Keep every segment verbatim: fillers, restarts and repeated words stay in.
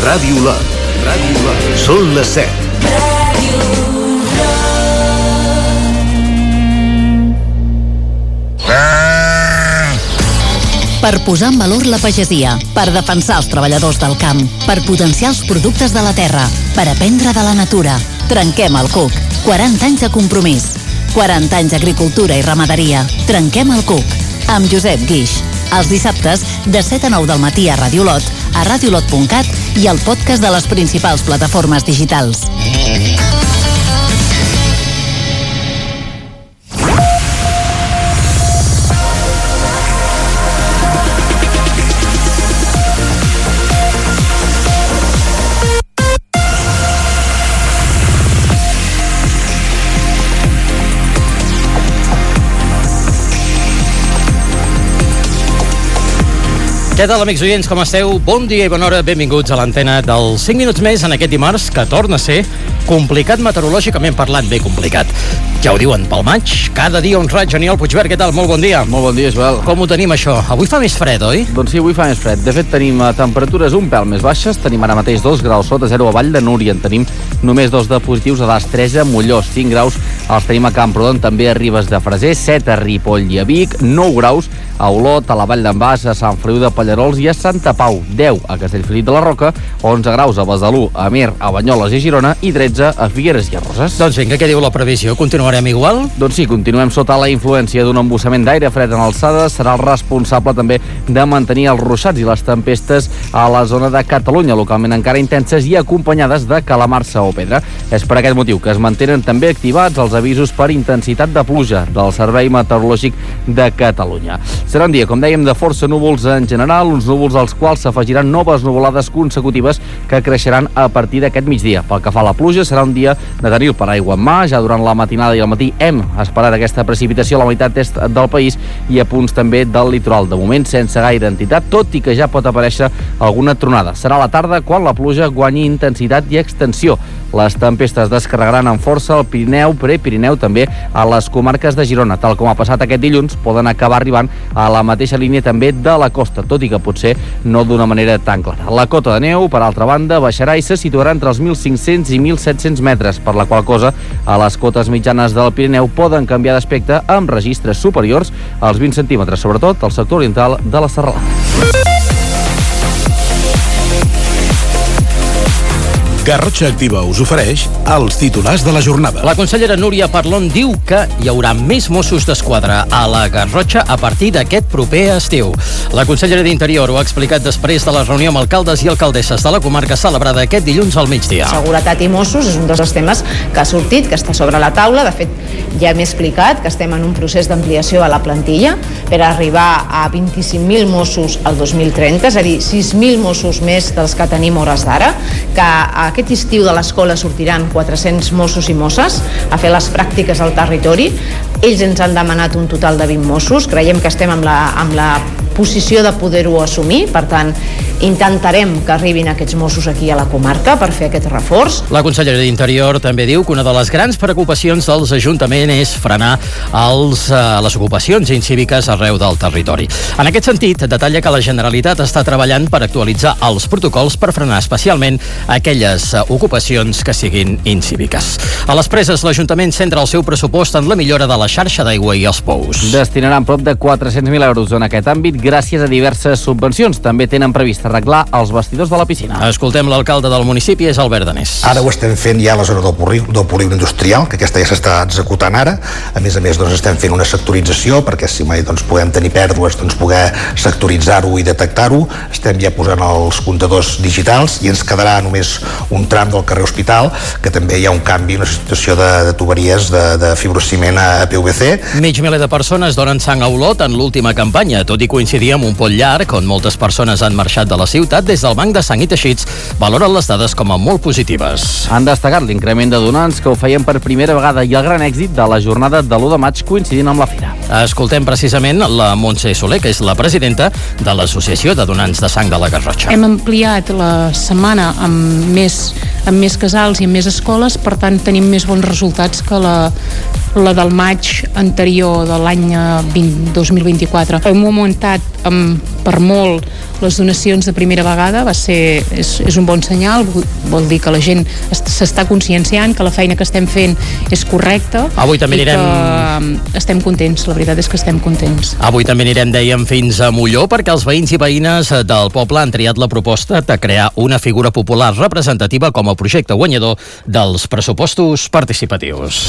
Ràdio Lot. Ràdio Lot. Són les set. Per posar en valor la pagesia, per defensar els treballadors del camp, per potenciar els productes de la terra, per aprendre de la natura. Trenquem el cuc. quaranta anys de compromís. quaranta anys d'agricultura i ramaderia. Trenquem el cuc. Amb Josep Guix. Els dissabtes, de set a nou del matí a Ràdio Lot, a radiolot punt cat i al podcast de les principals plataformes digitals. Què tal, amics oients, com esteu? Bon dia i bona hora, benvinguts a l'antena dels cinc minuts més en aquest dimarts, que torna a ser complicat meteorològicament parlant, bé complicat. Ja ho diuen, pel maig, cada dia un raig. Aniol Puigvert, què tal? Molt bon dia. Molt bon dia, Joel. Com ho tenim, això? Avui fa més fred, oi? Doncs sí, avui fa més fred. De fet, tenim temperatures un pèl més baixes. Tenim ara mateix dos graus sota zero a Vall de Núria. En tenim només dos de positius a les tres a Molló. cinc graus els tenim a Camprodon, també a Ribes de Freser, set a Ripoll i a Vic, nou graus a Olot, a la Vall d'en Bas, a Sant Feliu de Pallarols i a Santa Pau, deu a Castellfollit de la Roca, onze graus a Besalú, a Amer, a Banyoles i a Girona i tretze a Figueres i a Roses. Doncs vinga, què diu la previsió? Continuarem igual? Doncs sí, continuem sota la influència d'un embussament d'aire fred en alçada. Serà el responsable també de mantenir els ruixats i les tempestes a la zona de Catalunya, localment encara intenses i acompanyades de calamarsa o pedra. És per aquest motiu que es mantenen també activats els avisos per intensitat de pluja del Servei Meteorològic de Catalunya. Serà un dia, com dèiem, de força núvols en general, uns núvols als quals s'afegiran noves nuvolades consecutives que creixeran a partir d'aquest migdia. Pel que fa a la pluja, serà un dia de tenir el paraigua en mà. Ja durant la matinada i al matí hem esperat aquesta precipitació a la meitat est del país i a punts també del litoral. De moment, sense gaire entitat, tot i que ja pot aparèixer alguna tronada. Serà a la tarda quan la pluja guanyi intensitat i extensió. Les tempestes descarregaran amb força al Pirineu, Prepirineu, també a les comarques de Girona. Tal com ha passat aquest dilluns, poden acabar arribant a la mateixa línia també de la costa, tot i que potser no d'una manera tan clara. La cota de neu, per altra banda, baixarà i se situarà entre els mil cinc-cents i mil set-cents metres, per la qual cosa a les cotes mitjanes del Pirineu poden canviar d'aspecte amb registres superiors als vint centímetres, sobretot al sector oriental de la Serralada. Garrotxa Activa us ofereix els titulars de la jornada. La consellera Núria Parlon diu que hi haurà més Mossos d'Esquadra a la Garrotxa a partir d'aquest proper estiu. La consellera d'Interior ho ha explicat després de la reunió amb alcaldes i alcaldesses de la comarca celebrada aquest dilluns al migdia. Seguretat i Mossos és un dels temes que ha sortit, que està sobre la taula. De fet, ja hem explicat que estem en un procés d'ampliació a la plantilla per arribar a vint-i-cinc mil Mossos al dos mil trenta, és a dir, sis mil Mossos més dels que tenim hores d'ara, que a aquest estiu de l'escola sortiran quatre-cents Mossos i Mosses a fer les pràctiques al territori. Ells ens han demanat un total de vint Mossos. Creiem que estem amb la, amb la posició de poder-ho assumir. Per tant, intentarem que arribin aquests Mossos aquí a la comarca per fer aquest reforç. La consellera d'Interior també diu que una de les grans preocupacions dels ajuntaments és frenar els, eh, les ocupacions incíviques arreu del territori. En aquest sentit, detalla que la Generalitat està treballant per actualitzar els protocols per frenar especialment aquelles ocupacions que siguin incíviques. A les Preses, l'Ajuntament centra el seu pressupost en la millora de la xarxa d'aigua i els pous. Destinaran prop de quatre-cents mil euros en aquest àmbit gràcies a diverses subvencions. També tenen previst arreglar els vestidors de la piscina. Escoltem l'alcalde del municipi, és Albert Danés. Ara ho estem fent ja a la zona del polígon, polígon industrial, que aquesta ja s'està executant ara. A més a més, doncs, estem fent una sectorització perquè si mai doncs, podem tenir pèrdues, doncs, poder sectoritzar-ho i detectar-ho. Estem ja posant els comptadors digitals i ens quedarà només un tram del carrer Hospital, que també hi ha un canvi, una situació de, de tuberies de, de fibrociment a P V C. Mig miler de persones donen sang a Olot en l'última campanya, tot i coincidir amb un pont llarg on moltes persones han marxat de la ciutat. Des del Banc de Sang i Teixits valoren les dades com a molt positives. Han destacat l'increment de donants que ho feien per primera vegada i el gran èxit de la jornada de l'u de maig coincidint amb la fira. Escoltem precisament la Montse Soler, que és la presidenta de l'Associació de Donants de Sang de la Garrotxa. Hem ampliat la setmana amb més, amb més casals i amb més escoles, per tant tenim més bons resultats que la, la del maig anterior de l'any dos mil vint-i-quatre. Hem augmentat augmentat um, per molt les donacions de primera vegada, va ser, és, és un bon senyal, vol dir que la gent s'està conscienciant, que la feina que estem fent és correcta. Avui també anirem... i que estem contents, la veritat és que estem contents. Avui també anirem, dèiem, fins a Molló, perquè els veïns i veïnes del poble han triat la proposta de crear una figura popular representativa com a projecte guanyador dels pressupostos participatius.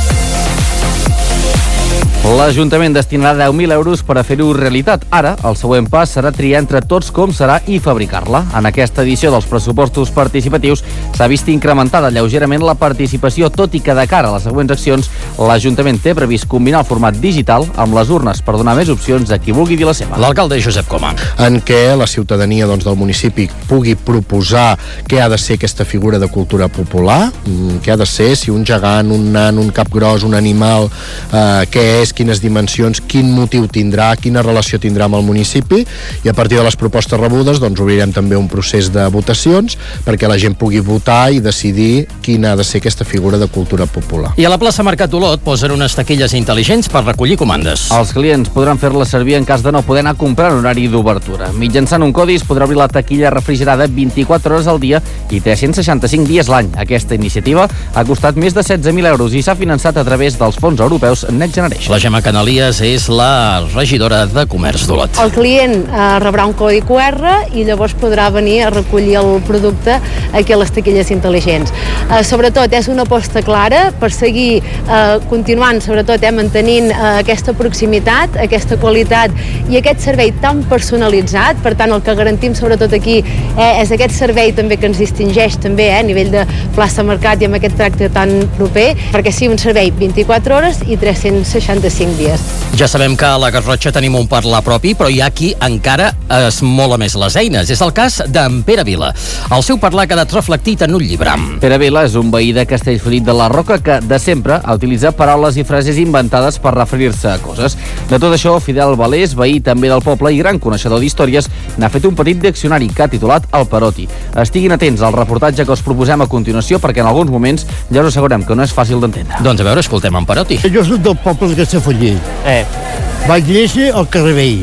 L'Ajuntament destinarà deu mil euros per a fer-ho realitat. Ara, el següent pas serà triar entre tots com serà i fabricar-la. En aquesta edició dels pressupostos participatius s'ha vist incrementada lleugerament la participació, tot i que de cara a les següents accions l'Ajuntament té previst combinar el format digital amb les urnes per donar més opcions a qui vulgui dir la seva. L'alcalde Josep Coma. En què la ciutadania doncs, del municipi pugui proposar què ha de ser aquesta figura de cultura popular, què ha de ser, si un gegant, un nan, un capgros, un animal, eh, què és, quines dimensions, quin motiu tindrà, quina relació tindrà amb el municipi, i a partir de les propostes rebudes doncs obrirem també un procés de votacions perquè la gent pugui votar i decidir quina ha de ser aquesta figura de cultura popular. I a la plaça Mercat d'Olot posen unes taquilles intel·ligents per recollir comandes. Els clients podran fer-les servir en cas de no poder anar a comprar en horari d'obertura. Mitjançant un codi es podrà obrir la taquilla refrigerada vint-i-quatre hores al dia i tres-cents seixanta-cinc dies l'any. Aquesta iniciativa ha costat més de setze mil euros i s'ha finançat a través dels fons europeus Next Generation. La Gemma Canalies és la regidora de Comerç d'Olot. El client eh, rebrà un codi cu erre i llavors podrà venir a recollir el producte aquí a les taquilles intel·ligents. Eh, sobretot és una aposta clara per seguir eh, continuant, sobretot eh, mantenint eh, aquesta proximitat, aquesta qualitat i aquest servei tan personalitzat. Per tant, el que garantim sobretot aquí eh, és aquest servei també que ens distingeix també eh, a nivell de plaça Mercat i amb aquest tracte tan proper, perquè sigui un servei vint-i-quatre hores i tres-cents seixanta-cinc dies. Ja sabem que a la Garrotxa tenim un parlar propi, però hi ha qui encara es mola més les eines. És el cas d'en Pere Vila. El seu parlar ha quedat reflectit en un llibram. Pere Vila és un veí de Castellfollit de la Roca que, de sempre, ha utilitzat paraules i frases inventades per referir-se a coses. De tot això, Fidel Valés, veí també del poble i gran coneixedor d'històries, n'ha fet un petit diccionari que ha titulat El Paroti. Estiguin atents al reportatge que us proposem a continuació perquè en alguns moments ja us assegurem que no és fàcil d'entendre. Doncs a veure, escoltem en Paroti. Jo soc del poble de Castellfollit. Eh. Vaig néixer al carrer Vell.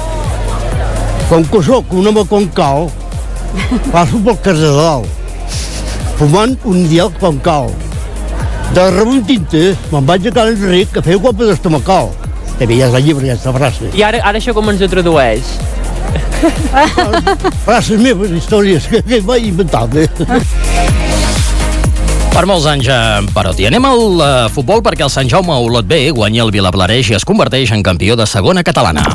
Com que soc un home com cal, passo pel carrer de dalt, fumant un dial com cal. De rebontintes me'n vaig a Can Enric a fer guapa d'estomacal. També ja és la llibre, aquesta frase. I ara, ara això com ens ho tradueix? Frases meves, històries que, que vaig inventar. Per molts anys en Paroti. Anem al uh, futbol perquè el Sant Jaume Olot B guanya el Vilablareix i es converteix en campió de segona catalana.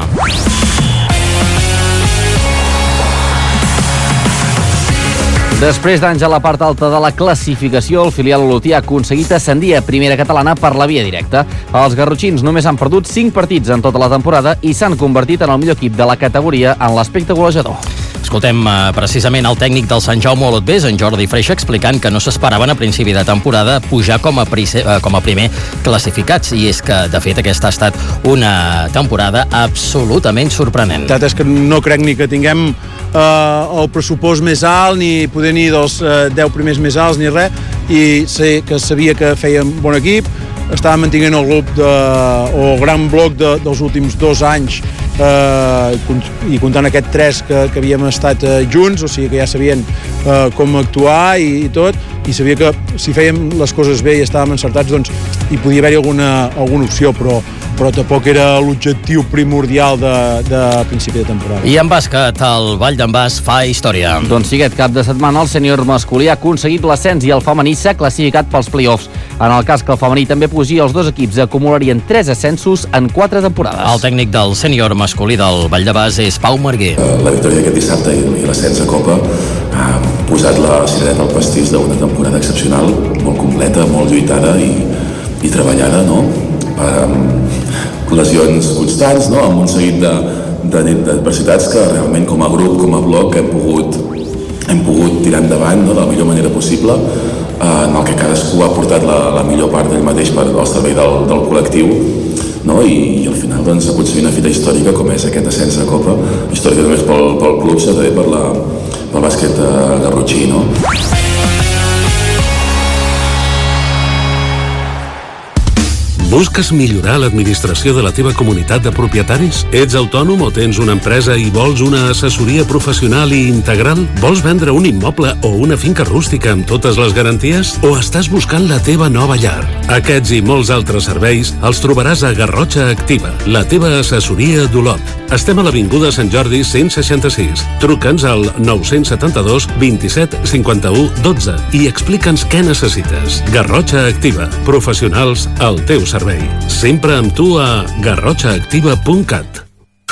Després d'anys a la part alta de la classificació, el filial olotí ha aconseguit ascendir a primera catalana per la via directa. Els garrotxins només han perdut cinc partits en tota la temporada i s'han convertit en el millor equip de la categoria en l'aspecte golejador. Escoltem uh, precisament el tècnic del Sant Jaume Olot B, en Jordi Freixa, explicant que no s'esperaven a principi de temporada pujar com a, price, uh, com a primer classificats, i és que, de fet, aquesta ha estat una temporada absolutament sorprenent. La veritat és que no crec ni que tinguem uh, el pressupost més alt, ni poder ni dels uh, deu primers més alts, ni res, i sé que sabia que fèiem bon equip, estava mantenint el grup de, o el gran bloc de, dels últims dos anys eh, i comptant aquest tres que, que havíem estat eh, junts, o sigui que ja sabien eh, com actuar i, i tot, i sabia que si fèiem les coses bé i estàvem encertats, doncs hi podia haver-hi alguna, alguna opció, però però tampoc era l'objectiu primordial de, de principi de temporada. I en bàsquet, el Vall d'en Bas fa història. Doncs sí, aquest cap de setmana el sènior masculí ha aconseguit l'ascens i el femení s'ha classificat pels play-offs. En el cas que el femení també pugi, els dos equips acumularien tres ascensos en quatre temporades. El tècnic del sènior masculí del Vall de Bas és Pau Marguer. La victòria d'aquest dissabte i l'ascens a Copa ha posat la cirereta al pastís d'una temporada excepcional, molt completa, molt lluitada i, i treballada, no? Per lesions constants, no? Amb un seguit d'adversitats que realment com a grup, com a bloc hem pogut, hem pogut tirar endavant, no? De la millor manera possible, en el que cadascú ha portat la, la millor part d'ell mateix per al servei del, del col·lectiu, no? I, i al final doncs, aconseguir una fita històrica com és aquest ascens a Copa, històrica només pel, pel club, sinó també per la, pel bàsquet garrotxí, no? Busques millorar l'administració de la teva comunitat de propietaris? Ets autònom o tens una empresa i vols una assessoria professional i integral? Vols vendre un immoble o una finca rústica amb totes les garanties? O estàs buscant la teva nova llar? Aquests i molts altres serveis els trobaràs a Garrotxa Activa, la teva assessoria d'Olot. Estem a l'Avinguda Sant Jordi cent seixanta-sis. Truca'ns al nou setanta-dos vint-i-set cinquanta-u dotze i explica'ns què necessites. Garrotxa Activa, professionals al teu servei. Sempre amb tu a garrotxa activa punt cat.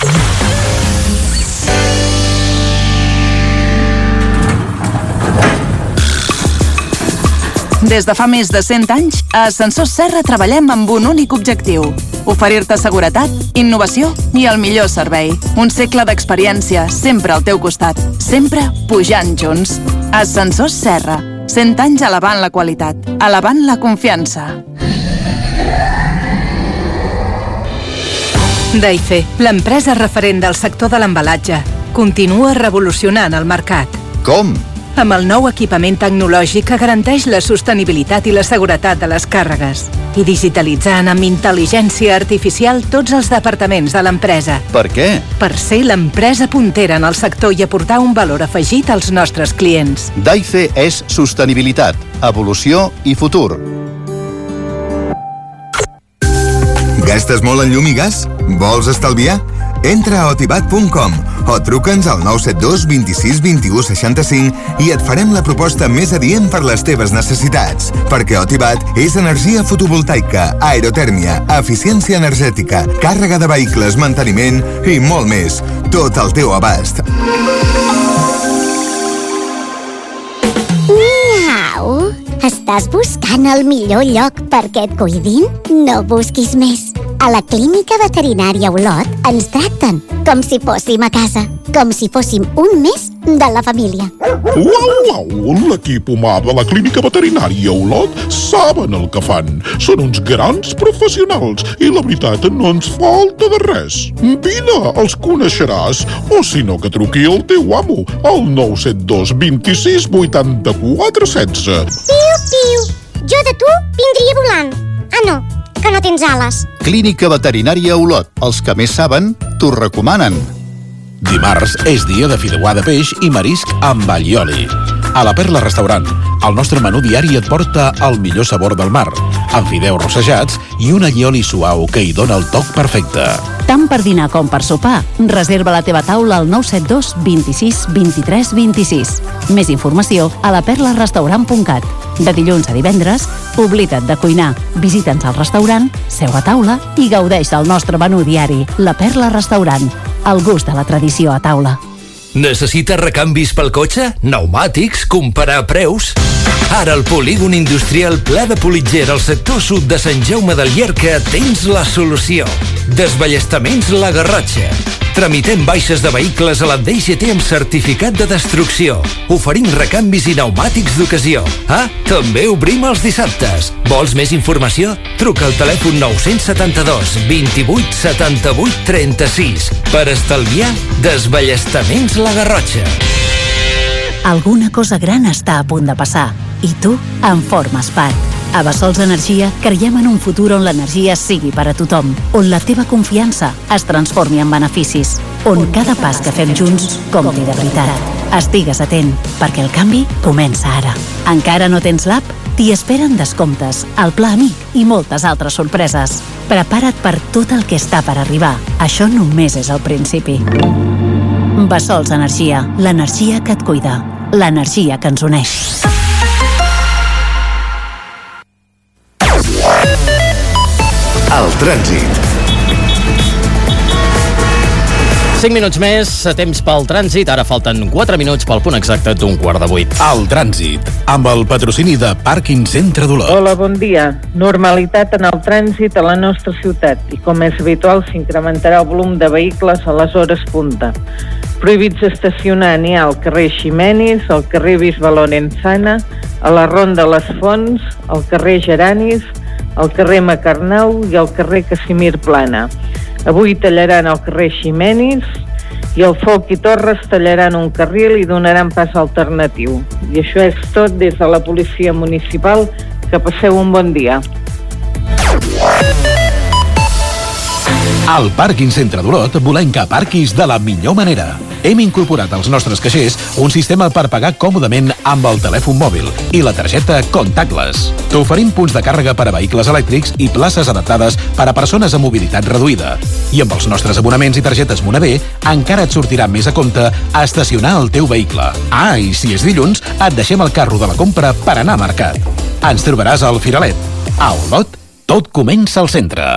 Des de fa més de cent anys, a Ascensors Serra treballem amb un únic objectiu: oferir-te seguretat, innovació i el millor servei. Un segle d'experiència, sempre al teu costat, sempre pujant junts. Ascensors Serra, cent anys elevant la qualitat, elevant la confiança. Daife, l'empresa referent del sector de l'embalatge, continua revolucionant el mercat. Com? Amb el nou equipament tecnològic que garanteix la sostenibilitat i la seguretat de les càrregues i digitalitzant amb intel·ligència artificial tots els departaments de l'empresa. Per què? Per ser l'empresa puntera en el sector i aportar un valor afegit als nostres clients. Daife és sostenibilitat, evolució i futur. Gastes molt en llum i gas? Vols estalviar? Entra a otibat punt com o truca'ns al nou set dos vint-i-sis vint-i-u seixanta-cinc i et farem la proposta més adient per les teves necessitats. Perquè Otibat és energia fotovoltaica, aerotèrmia, eficiència energètica, càrrega de vehicles, manteniment i molt més. Tot al teu abast. Miau! Estàs buscant el millor lloc perquè et cuidin? No busquis més. A la Clínica Veterinària Olot ens tracten com si fóssim a casa, com si fóssim un més de la família. Uau, uau! L'equip humà de la Clínica Veterinària Olot saben el que fan. Són uns grans professionals i la veritat no ens falta de res. Vine, els coneixeràs. O si no, que truqui el teu amo al nou set dos vint-i-sis vuitanta-quatre setze. Piu, piu! Jo de tu vindria volant. Ah, no, que no tens ales. Clínica Veterinària Olot. Els que més saben, t'ho recomanen. Dimarts és dia de fideuà de peix i marisc amb allioli. A la Perla Restaurant, el nostre menú diari et porta el millor sabor del mar, amb fideus rossejats i un allioli suau que hi dona el toc perfecte. Tant per dinar com per sopar, reserva la teva taula al nou set dos vint-i-sis vint-i-tres vint-i-sis. Més informació a la perla restaurant punt cat. De dilluns a divendres, oblida't de cuinar. Visita'ns al restaurant, seu a taula i gaudeix del nostre menú diari. La Perla Restaurant, el gust de la tradició a taula. Necessites recanvis pel cotxe? Pneumàtics? Comparar preus? Ara al polígon industrial Pla de Politger al sector sud de Sant Jaume del Llierca tens la solució. Desballestaments La Garrotxa. Tramitem baixes de vehicles a la D G T amb certificat de destrucció. Oferim recanvis i pneumàtics d'ocasió. Ah, també obrim els dissabtes. Vols més informació? Truca al telèfon nou set dos, vint-i-vuit, setanta-vuit, trenta-sis. Per estalviar, desballestaments La Garrotxa. Alguna cosa gran està a punt de passar i tu en formes part. A Bessols Energia creiem en un futur on l'energia sigui per a tothom, on la teva confiança es transformi en beneficis, on cada pas que fem junts compti de veritat. Estigues atent, perquè el canvi comença ara. Encara no tens l'app? T'hi esperen descomptes, el Pla Amic i moltes altres sorpreses. Prepara't per tot el que està per arribar. Això només és el principi. Bessols Energia, l'energia que et cuida, l'energia que ens uneix. El trànsit. cinc minuts més, temps pel trànsit. Ara falten quatre minuts pel punt exacte d'un quart de vuit. El trànsit, amb el patrocini de Pàrquing Centre d'Olot. Hola, bon dia. Normalitat en el trànsit a la nostra ciutat i, com és habitual, s'incrementarà el volum de vehicles a les hores punta. Prohibits estacionar n'hi ha al carrer Ximenis, al carrer Bisbe Lorenzana, a la Ronda Les Fonts, al carrer Geranis, al carrer Macarnau i al carrer Casimir Plana. Avui tallaran al carrer Ximenis i el Folch i Torres tallaran un carril i donaran pas alternatiu. I això és tot des de la Policia Municipal. Que passeu un bon dia. Al Pàrquing Centre d'Olot volem que aparquis de la millor manera. Hem incorporat als nostres caixers un sistema per pagar còmodament amb el telèfon mòbil i la targeta contactless. T'oferim punts de càrrega per a vehicles elèctrics i places adaptades per a persones amb mobilitat reduïda. I amb els nostres abonaments i targetes Monavé encara et sortirà més a compte estacionar el teu vehicle. Ah, i si és dilluns, et deixem el carro de la compra per anar a mercat. Ens trobaràs al Firalet. A Olot, tot comença al centre.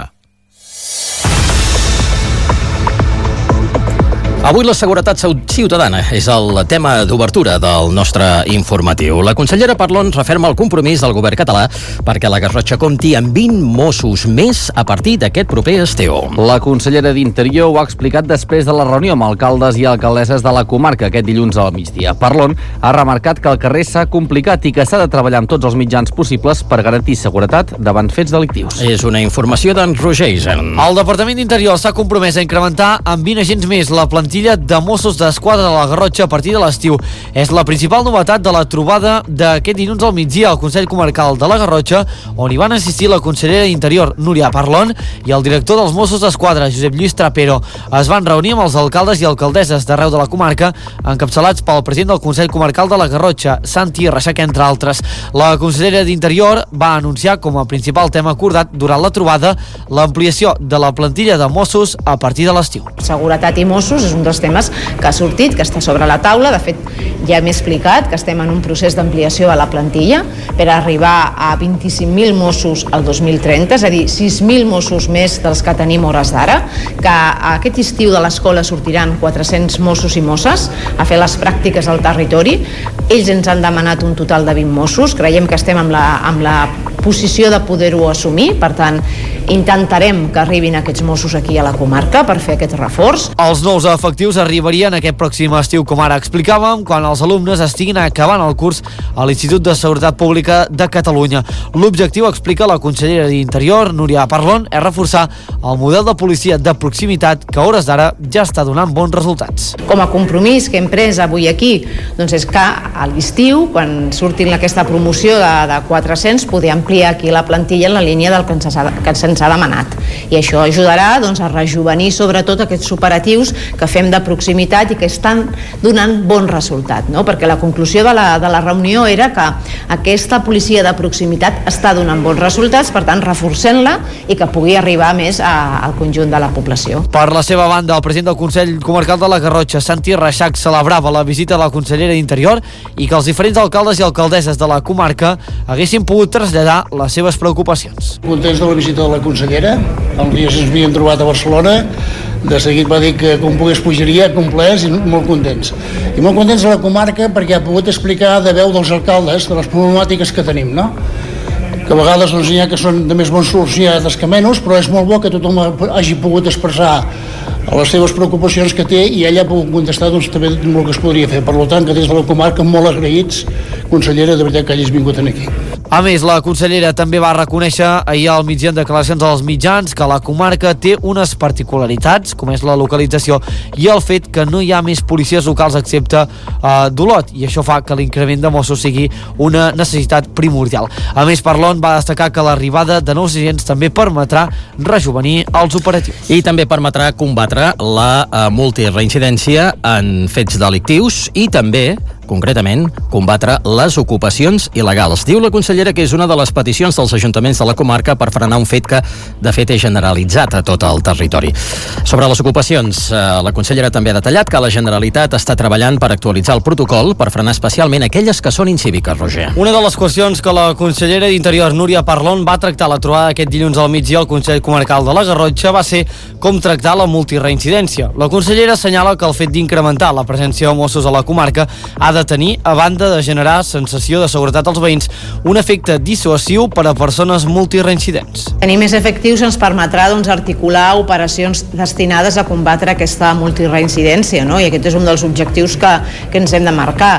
Avui la seguretat ciutadana és el tema d'obertura del nostre informatiu. La consellera Parlon referma el compromís del govern català perquè la Garrotxa compti amb vint Mossos més a partir d'aquest proper estiu. La consellera d'Interior ho ha explicat després de la reunió amb alcaldes i alcaldesses de la comarca aquest dilluns al migdia. Parlon ha remarcat que el carrer s'ha complicat i que s'ha de treballar amb tots els mitjans possibles per garantir seguretat davant fets delictius. És una informació d'en Roger Isern. El Departament d'Interior s'ha compromès a incrementar amb vint agents més la plantilla de Mossos d'Esquadra de la Garrotxa a partir de l'estiu. És la principal novetat de la trobada d'aquest dilluns al migdia al Consell Comarcal de la Garrotxa, on hi van assistir la consellera d'Interior, Núria Parlon, i el director dels Mossos d'Esquadra, Josep Lluís Trapero. Es van reunir amb els alcaldes i alcaldesses d'arreu de la comarca, encapçalats pel president del Consell Comarcal de la Garrotxa, Santi Reixac, entre altres. La consellera d'Interior va anunciar com a principal tema acordat durant la trobada l'ampliació de la plantilla de Mossos a partir de l'estiu. Seguretat i Mossos és un dels temes que ha sortit, que està sobre la taula. De fet, ja hem explicat que estem en un procés d'ampliació de la plantilla per arribar a vint-i-cinc mil Mossos al dos mil trenta, és a dir, sis mil Mossos més dels que tenim hores d'ara, que aquest estiu de l'escola sortiran quatre-cents Mossos i Mosses a fer les pràctiques al territori. Ells ens han demanat un total de vint Mossos, creiem que estem amb la, amb la posició de poder-ho assumir, per tant, intentarem que arribin aquests Mossos aquí a la comarca per fer aquest reforç. Els nous efectius arribarien aquest pròxim estiu, com ara explicàvem, quan els alumnes estiguin acabant el curs a l'Institut de Seguretat Pública de Catalunya. L'objectiu, explica la consellera d'Interior, Núria Parlon, és reforçar el model de policia de proximitat que a hores d'ara ja està donant bons resultats. Com a compromís que hem pres avui aquí, doncs és que a l'estiu, quan surtin aquesta promoció de, de quatre-cents, poder ampliar aquí la plantilla en la línia del que ens ha, que se'ns ha demanat. I això ajudarà doncs, a rejuvenir sobretot aquests operatius que fem de proximitat i que estan donant bon resultat, no? Perquè la conclusió de la, de la reunió era que aquesta policia de proximitat està donant bons resultats, per tant reforcem-la i que pugui arribar més a, al conjunt de la població. Per la seva banda, el president del Consell Comarcal de la Garrotxa, Santi Reixac, celebrava la visita de la consellera d'Interior i que els diferents alcaldes i alcaldesses de la comarca haguessin pogut traslladar les seves preocupacions. Contents de la visita de la consellera, el dia ens havíem trobat a Barcelona, de seguit va dir que com pogués pujaria, complets i molt contents. I molt contents de la comarca perquè ha pogut explicar de veu dels alcaldes de les problemàtiques que tenim, no? Que a vegades doncs, hi ha que són de més bons solucionats que menys, però és molt bo que tothom hagi pogut expressar les seves preocupacions que té i ella ha pogut contestar doncs, també el que es podria fer. Per tant, que des de la comarca molt agraïts, consellera, de veritat que hagis vingut aquí. A més, la consellera també va reconèixer ahir al migdia en declaracions als mitjans que la comarca té unes particularitats, com és la localització i el fet que no hi ha més policies locals excepte uh, d'Olot, i això fa que l'increment de Mossos sigui una necessitat primordial. A més, Parlon va destacar que l'arribada de nous agents també permetrà rejuvenir els operatius. I també permetrà combatre la uh, multireincidència en fets delictius i també concretament, combatre les ocupacions il·legals. Diu la consellera que és una de les peticions dels ajuntaments de la comarca per frenar un fet que, de fet, és generalitzat a tot el territori. Sobre les ocupacions, eh, la consellera també ha detallat que la Generalitat està treballant per actualitzar el protocol per frenar especialment aquelles que són incíviques, Roger. Una de les qüestions que la consellera d'Interior, Núria Parlon, va tractar a la trobada aquest dilluns al migdia al Consell Comarcal de la Garrotxa va ser com tractar la multireincidència. La consellera assenyala que el fet d'incrementar la presència de Mossos a la comarca ha de tenir, a banda de generar sensació de seguretat als veïns, un efecte dissuasiu per a persones multireincidents. Tenir més efectius ens permetrà doncs, articular operacions destinades a combatre aquesta multireincidència, no? I aquest és un dels objectius que, que ens hem de marcar.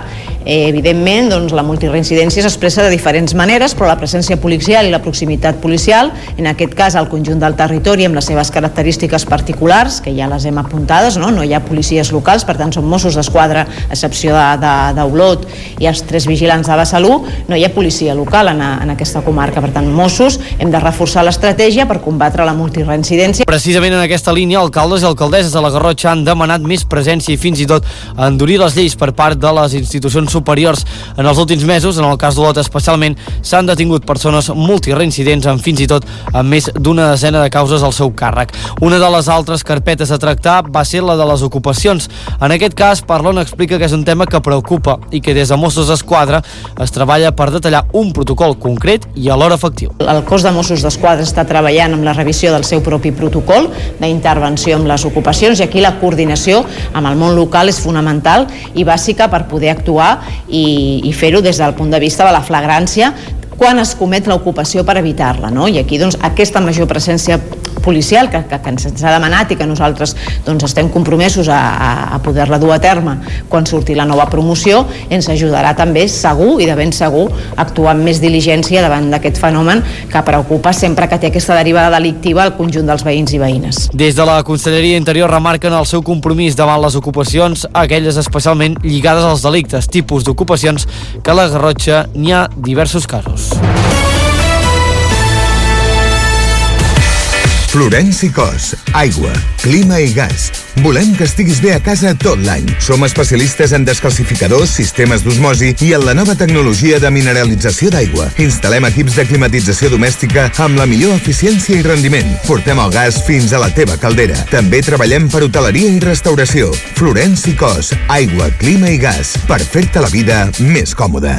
Eh, evidentment, doncs, la multireincidència s'expressa de diferents maneres, però la presència policial i la proximitat policial, en aquest cas al conjunt del territori amb les seves característiques particulars, que ja les hem apuntades, no, no hi ha policies locals, per tant són Mossos d'Esquadra, a excepció d'Olot i els tres vigilants de Besalú, no hi ha policia local en, a, en aquesta comarca, per tant Mossos hem de reforçar l'estratègia per combatre la multireincidència. Precisament en aquesta línia, alcaldes i alcaldesses de la Garrotxa han demanat més presència i fins i tot endurir les lleis per part de les institucions superiors. En els últims mesos, en el cas d'Olot especialment, s'han detingut persones multireincidents amb fins i tot amb més d'una desena de causes al seu càrrec. Una de les altres carpetes a tractar va ser la de les ocupacions. En aquest cas, Parlon explica que és un tema que preocupa i que des de Mossos d'Esquadra es treballa per detallar un protocol concret i alhora efectiu. El cos de Mossos d'Esquadra està treballant amb la revisió del seu propi protocol d'intervenció amb les ocupacions i aquí la coordinació amb el món local és fonamental i bàsica per poder actuar i, i fer-ho des del punt de vista de la flagrància quan es comet l'ocupació per evitar-la, no? I aquí doncs, aquesta major presència policial que, que, que ens ha demanat i que nosaltres doncs, estem compromesos a, a, a poder-la dur a terme quan surti la nova promoció, ens ajudarà també segur i de ben segur a actuar amb més diligència davant d'aquest fenomen que preocupa sempre que té aquesta derivada delictiva al conjunt dels veïns i veïnes. Des de la Conselleria d'Interior remarquen el seu compromís davant les ocupacions, aquelles especialment lligades als delictes, tipus d'ocupacions que a la Garrotxa n'hi ha diversos casos. Florenci Cos, aigua, clima i gas. Volem que estiguis bé a casa tot l'any. Som especialistes en descalcificadors, sistemes d'osmosi i en la nova tecnologia de mineralització d'aigua. Instal·lem equips de climatització domèstica amb la millor eficiència i rendiment. Portem el gas fins a la teva caldera. També treballem per hoteleria i restauració. Florenci Cos, aigua, clima i gas. Per fer-te la vida més còmoda.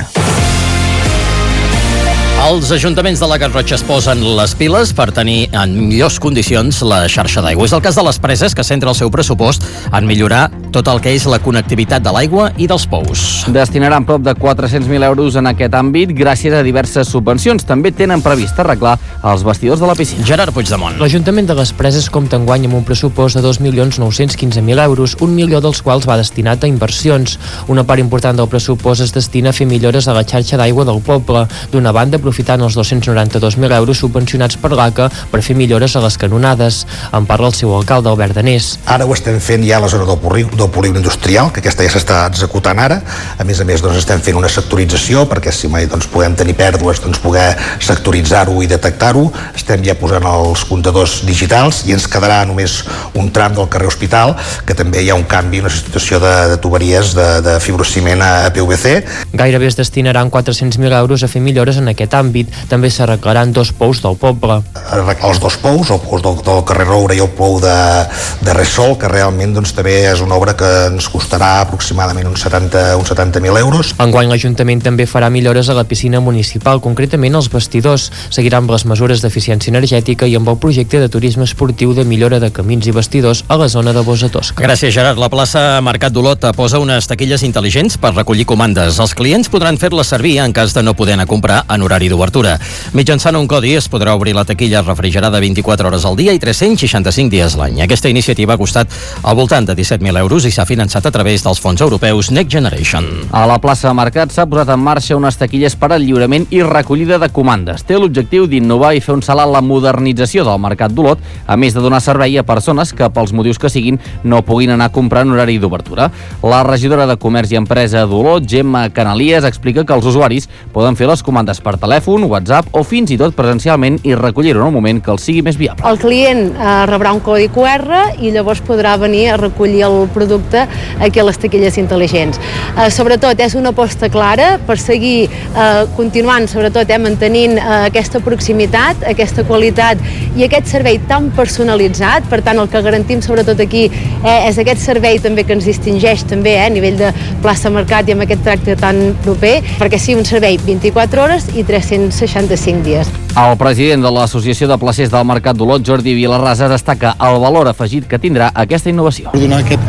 Els ajuntaments de la Garrotxa es posen les piles per tenir en millors condicions la xarxa d'aigua. És el cas de les Preses, que centra el seu pressupost en millorar tot el que és la connectivitat de l'aigua i dels pous. Destinaran prop de quatre-cents mil euros en aquest àmbit gràcies a diverses subvencions. També tenen previst arreglar els vestidors de la piscina. Gerard Puigdemont. L'Ajuntament de les Preses compta enguany amb un pressupost de dos milions nou-cents quinze mil euros, un milió dels quals va destinat a inversions. Una part important del pressupost es destina a fer millores a la xarxa d'aigua del poble. D'una banda, aprofitant els dos-cents noranta-dos mil euros subvencionats per l'A C A per fer millores a les canonades. En parla el seu alcalde, Albert Danés. Ara ho estem fent ja a la zona del polígon, del polígon industrial, que aquesta ja s'està executant ara. A més a més, doncs, estem fent una sectorització, perquè si mai doncs, podem tenir pèrdues, doncs, poder sectoritzar-ho i detectar-ho. Estem ja posant els comptadors digitals i ens quedarà només un tram del carrer Hospital, que també hi ha un canvi, una substitució de, de tuberies de, de fibrociment a P V C. Gairebé es destinaran quatre-cents mil euros a fer millores en aquest àmbit. També s'arreglaran dos pous del poble. Arreglar els dos pous, el pou del, del carrer Roure i el pou de, de Ressol, que realment doncs, també és una obra que ens costarà aproximadament uns setanta mil euros. Enguany l'Ajuntament també farà millores a la piscina municipal, concretament als vestidors. Seguirà amb les mesures d'eficiència energètica i amb el projecte de turisme esportiu de millora de camins i vestidors a la zona de Bosa Tosca. Gràcies, Gerard. La plaça Mercat d'Olot posa unes taquilles intel·ligents per recollir comandes. Els clients podran fer-les servir en cas de no poder anar a comprar en horari d'obertura. Mitjançant un codi es podrà obrir la taquilla refrigerada vint-i-quatre hores al dia i tres-cents seixanta-cinc dies l'any. Aquesta iniciativa ha costat al voltant de disset mil euros i s'ha finançat a través dels fons europeus Next Generation. A la plaça de Mercat s'ha posat en marxa unes taquilles per al lliurament i recollida de comandes. Té l'objectiu d'innovar i fer un salt a la modernització del Mercat d'Olot, a més de donar servei a persones que, pels motius que siguin, no puguin anar a comprar en horari d'obertura. La regidora de Comerç i Empresa d'Olot, Gemma Canalies, explica que els usuaris poden fer les comandes per telèfon, WhatsApp o fins i tot presencialment i recollir-ho en el moment que els sigui més viable. El client eh, rebrà un codi Q R i llavors podrà venir a recollir el producte aquí a les taquilles intel·ligents. Eh, sobretot és una aposta clara per seguir eh, continuant, sobretot eh, mantenint eh, aquesta proximitat, aquesta qualitat i aquest servei tan personalitzat. Per tant, el que garantim sobretot aquí eh, és aquest servei també que ens distingeix també eh, a nivell de plaça Mercat i amb aquest tracte tan proper, perquè sigui un servei vint-i-quatre hores i tres-cents seixanta-cinc dies. El president de l'Associació de Placers del Mercat d'Olot, Jordi Vilarrasa, destaca el valor afegit que tindrà aquesta innovació. Donar aquest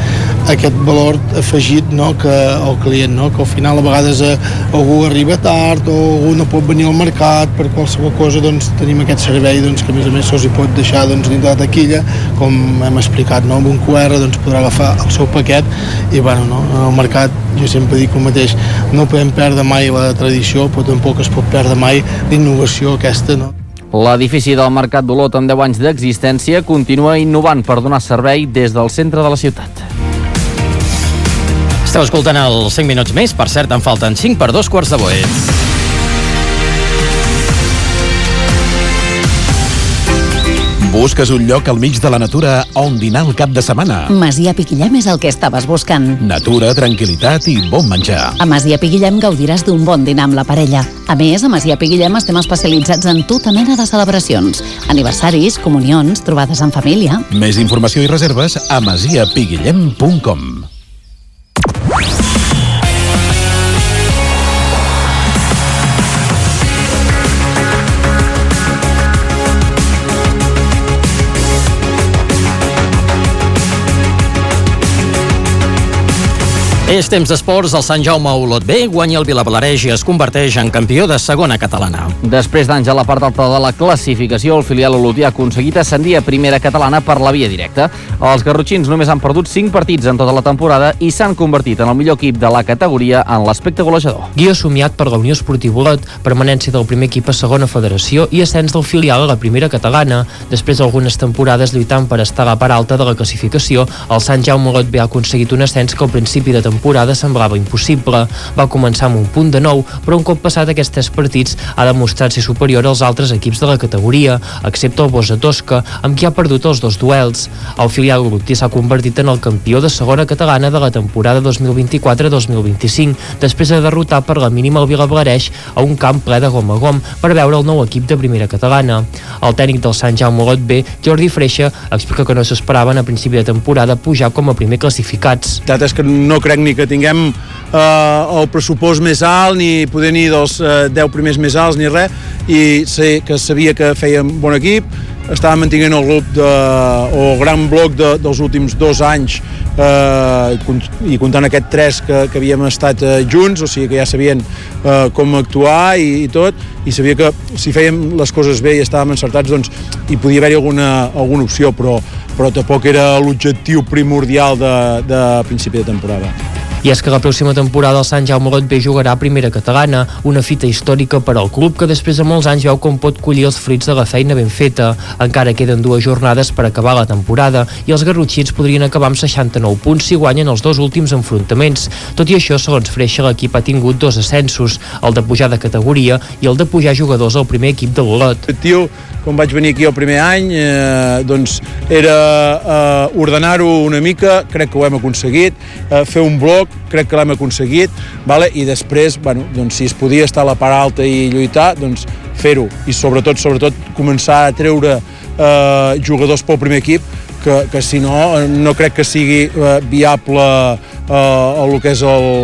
aquest valor afegit, no, que al client, no, que al final a vegades a, algú arriba tard o algú no pot venir al mercat per qualsevol cosa, doncs tenim aquest servei doncs, que a més a més se'ls hi pot deixar doncs, dintre la taquilla, com hem explicat, no, amb un Q R doncs, podrà agafar el seu paquet i bueno, no, en el mercat jo sempre dic el mateix, no podem perdre mai la tradició, però tampoc es pot perdre mai l'innovació aquesta, no? L'edifici del Mercat d'Olot, amb deu anys d'existència, continua innovant per donar servei des del centre de la ciutat. Esteu escoltant els cinc minuts més. Per cert, en falten cinc per dos quarts de vuit. Busques un lloc al mig de la natura on dinar el cap de setmana? Masia Piquillem és el que estaves buscant. Natura, tranquil·litat i bon menjar. A Masia Piquillem gaudiràs d'un bon dinar amb la parella. A més, a Masia Piquillem estem especialitzats en tota mena de celebracions. Aniversaris, comunions, trobades en família. Més informació i reserves a masia piguillem punt com. És temps d'esports, el Sant Jaume Olot B guanya el Vilablareix i es converteix en campió de segona catalana. Després d'anys a la part alta de la classificació, el filial olotí ha aconseguit ascendir a primera catalana per la via directa. Els garrotxins només han perdut cinc partits en tota la temporada i s'han convertit en el millor equip de la categoria en l'aspecte golejador. Guió somiat per la Unió Esportiva Olot, permanència del primer equip a segona federació i ascens del filial a la primera catalana. Després d'algunes temporades lluitant per estar a la part alta de la classificació, el Sant Jaume Olot B ha aconseguit un ascens que al principi de temporada temporada semblava impossible. Va començar amb un punt de nou, però un cop passat aquests tres partits ha demostrat ser superior als altres equips de la categoria, excepte el Bosa Tosca, amb qui ha perdut els dos duels. El filial olotí s'ha convertit en el campió de segona catalana de la temporada dos mil vint-i-quatre dos mil vint-i-cinc, després de derrotar per la mínima el Vilablareix a un camp ple de gom a gom per veure el nou equip de primera catalana. El tècnic del Sant Jaume Olot B, Jordi Freixa, explica que no s'esperaven a principi de temporada pujar com a primer classificats. La veritat és que no crec ni que tinguem eh, el pressupost més alt, ni poder ni dels eh, deu primers més alts, ni res, i sé que sabia que fèiem bon equip, estàvem mantenint el grup de, o el gran bloc de, dels últims dos anys eh, i comptant aquest tres que, que havíem estat eh, junts, o sigui que ja sabien eh, com actuar i, i tot, i sabia que si fèiem les coses bé i estàvem encertats, doncs hi podia haver-hi alguna, alguna opció, però, però tampoc era l'objectiu primordial de, de principi de temporada. I és que la pròxima temporada el Sant Jaume Olot B jugarà a primera catalana, una fita històrica per al club que després de molts anys veu com pot collir els fruits de la feina ben feta. Encara queden dues jornades per acabar la temporada i els garrotxins podrien acabar amb seixanta-nou punts si guanyen els dos últims enfrontaments. Tot i això, segons Freixa, l'equip ha tingut dos ascensos, el de pujar de categoria i el de pujar jugadors al primer equip de l'Olot. L'objectiu, quan vaig venir aquí el primer any, eh, doncs era eh, ordenar-ho una mica, crec que ho hem aconseguit, eh, fer un bloc, crec que l'hem aconseguit, vale? I després, bueno, doncs, si es podia estar a la part alta i lluitar, doncs fer-ho, i sobretot, sobretot començar a treure eh, jugadors pel primer equip, que, que si no, no crec que sigui eh, viable eh, el que és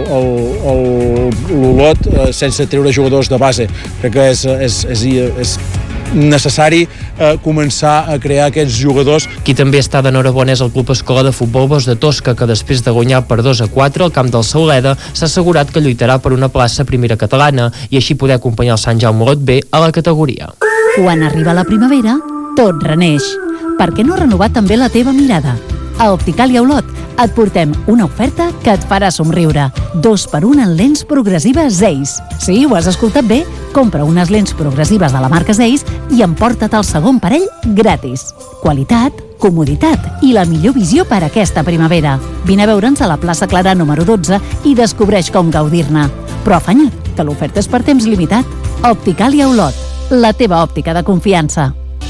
l'Olot eh, sense treure jugadors de base. Crec que és, és, és, és necessari eh, començar a crear aquests jugadors. Qui també està d'enhorabona és el Club Escola de Futbol Bos de Tosca, que després de guanyar per dos a quatre al camp del Sauleda s'ha assegurat que lluitarà per una plaça a primera catalana i així poder acompanyar el Sant Jaume Olot B a la categoria. Quan arriba la primavera, tot reneix. Per què no renovar també la teva mirada? A Opticàlia Olot et portem una oferta que et farà somriure. Dos per un en lents progressives Zeiss. Sí, ho has escoltat bé. Compra unes lents progressives de la marca Zeiss i emporta't el segon parell gratis. Qualitat, comoditat i la millor visió per a aquesta primavera. Vine a veure'ns a la plaça Clarà número dotze i descobreix com gaudir-ne. Però afanya't, que l'oferta és per temps limitat. Opticàlia Olot, la teva òptica de confiança.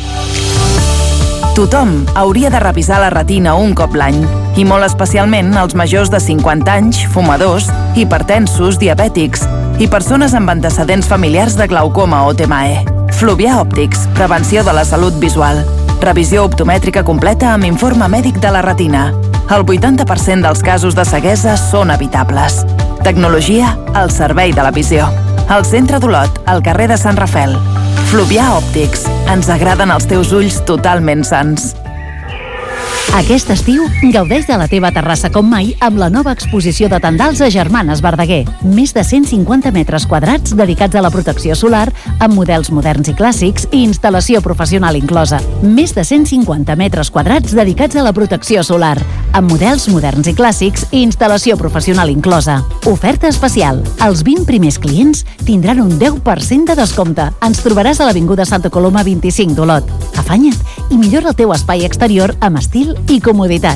Tothom hauria de revisar la retina un cop l'any, i molt especialment els majors de cinquanta anys, fumadors, hipertensos, diabètics i persones amb antecedents familiars de glaucoma o T M A E. Fluvià Òptics, prevenció de la salut visual. Revisió optomètrica completa amb informe mèdic de la retina. El vuitanta per cent dels casos de ceguesa són evitables. Tecnologia al servei de la visió. Al centre d'Olot, al carrer de Sant Rafel. Fluvià Òptics. Ens agraden els teus ulls totalment sans. Aquest estiu, gaudeix de la teva terrassa com mai amb la nova exposició de tendals a Germanes Verdaguer. Més de cent cinquanta metres quadrats dedicats a la protecció solar amb models moderns i clàssics i instal·lació professional inclosa. Més de cent cinquanta metres quadrats dedicats a la protecció solar amb models moderns i clàssics i instal·lació professional inclosa. Oferta especial. Els vint primers clients tindran un deu per cent de descompte. Ens trobaràs a l'Avinguda Santa Coloma vint-i-cinc d'Olot. Afanya't i millora el teu espai exterior amb estil i comoditat.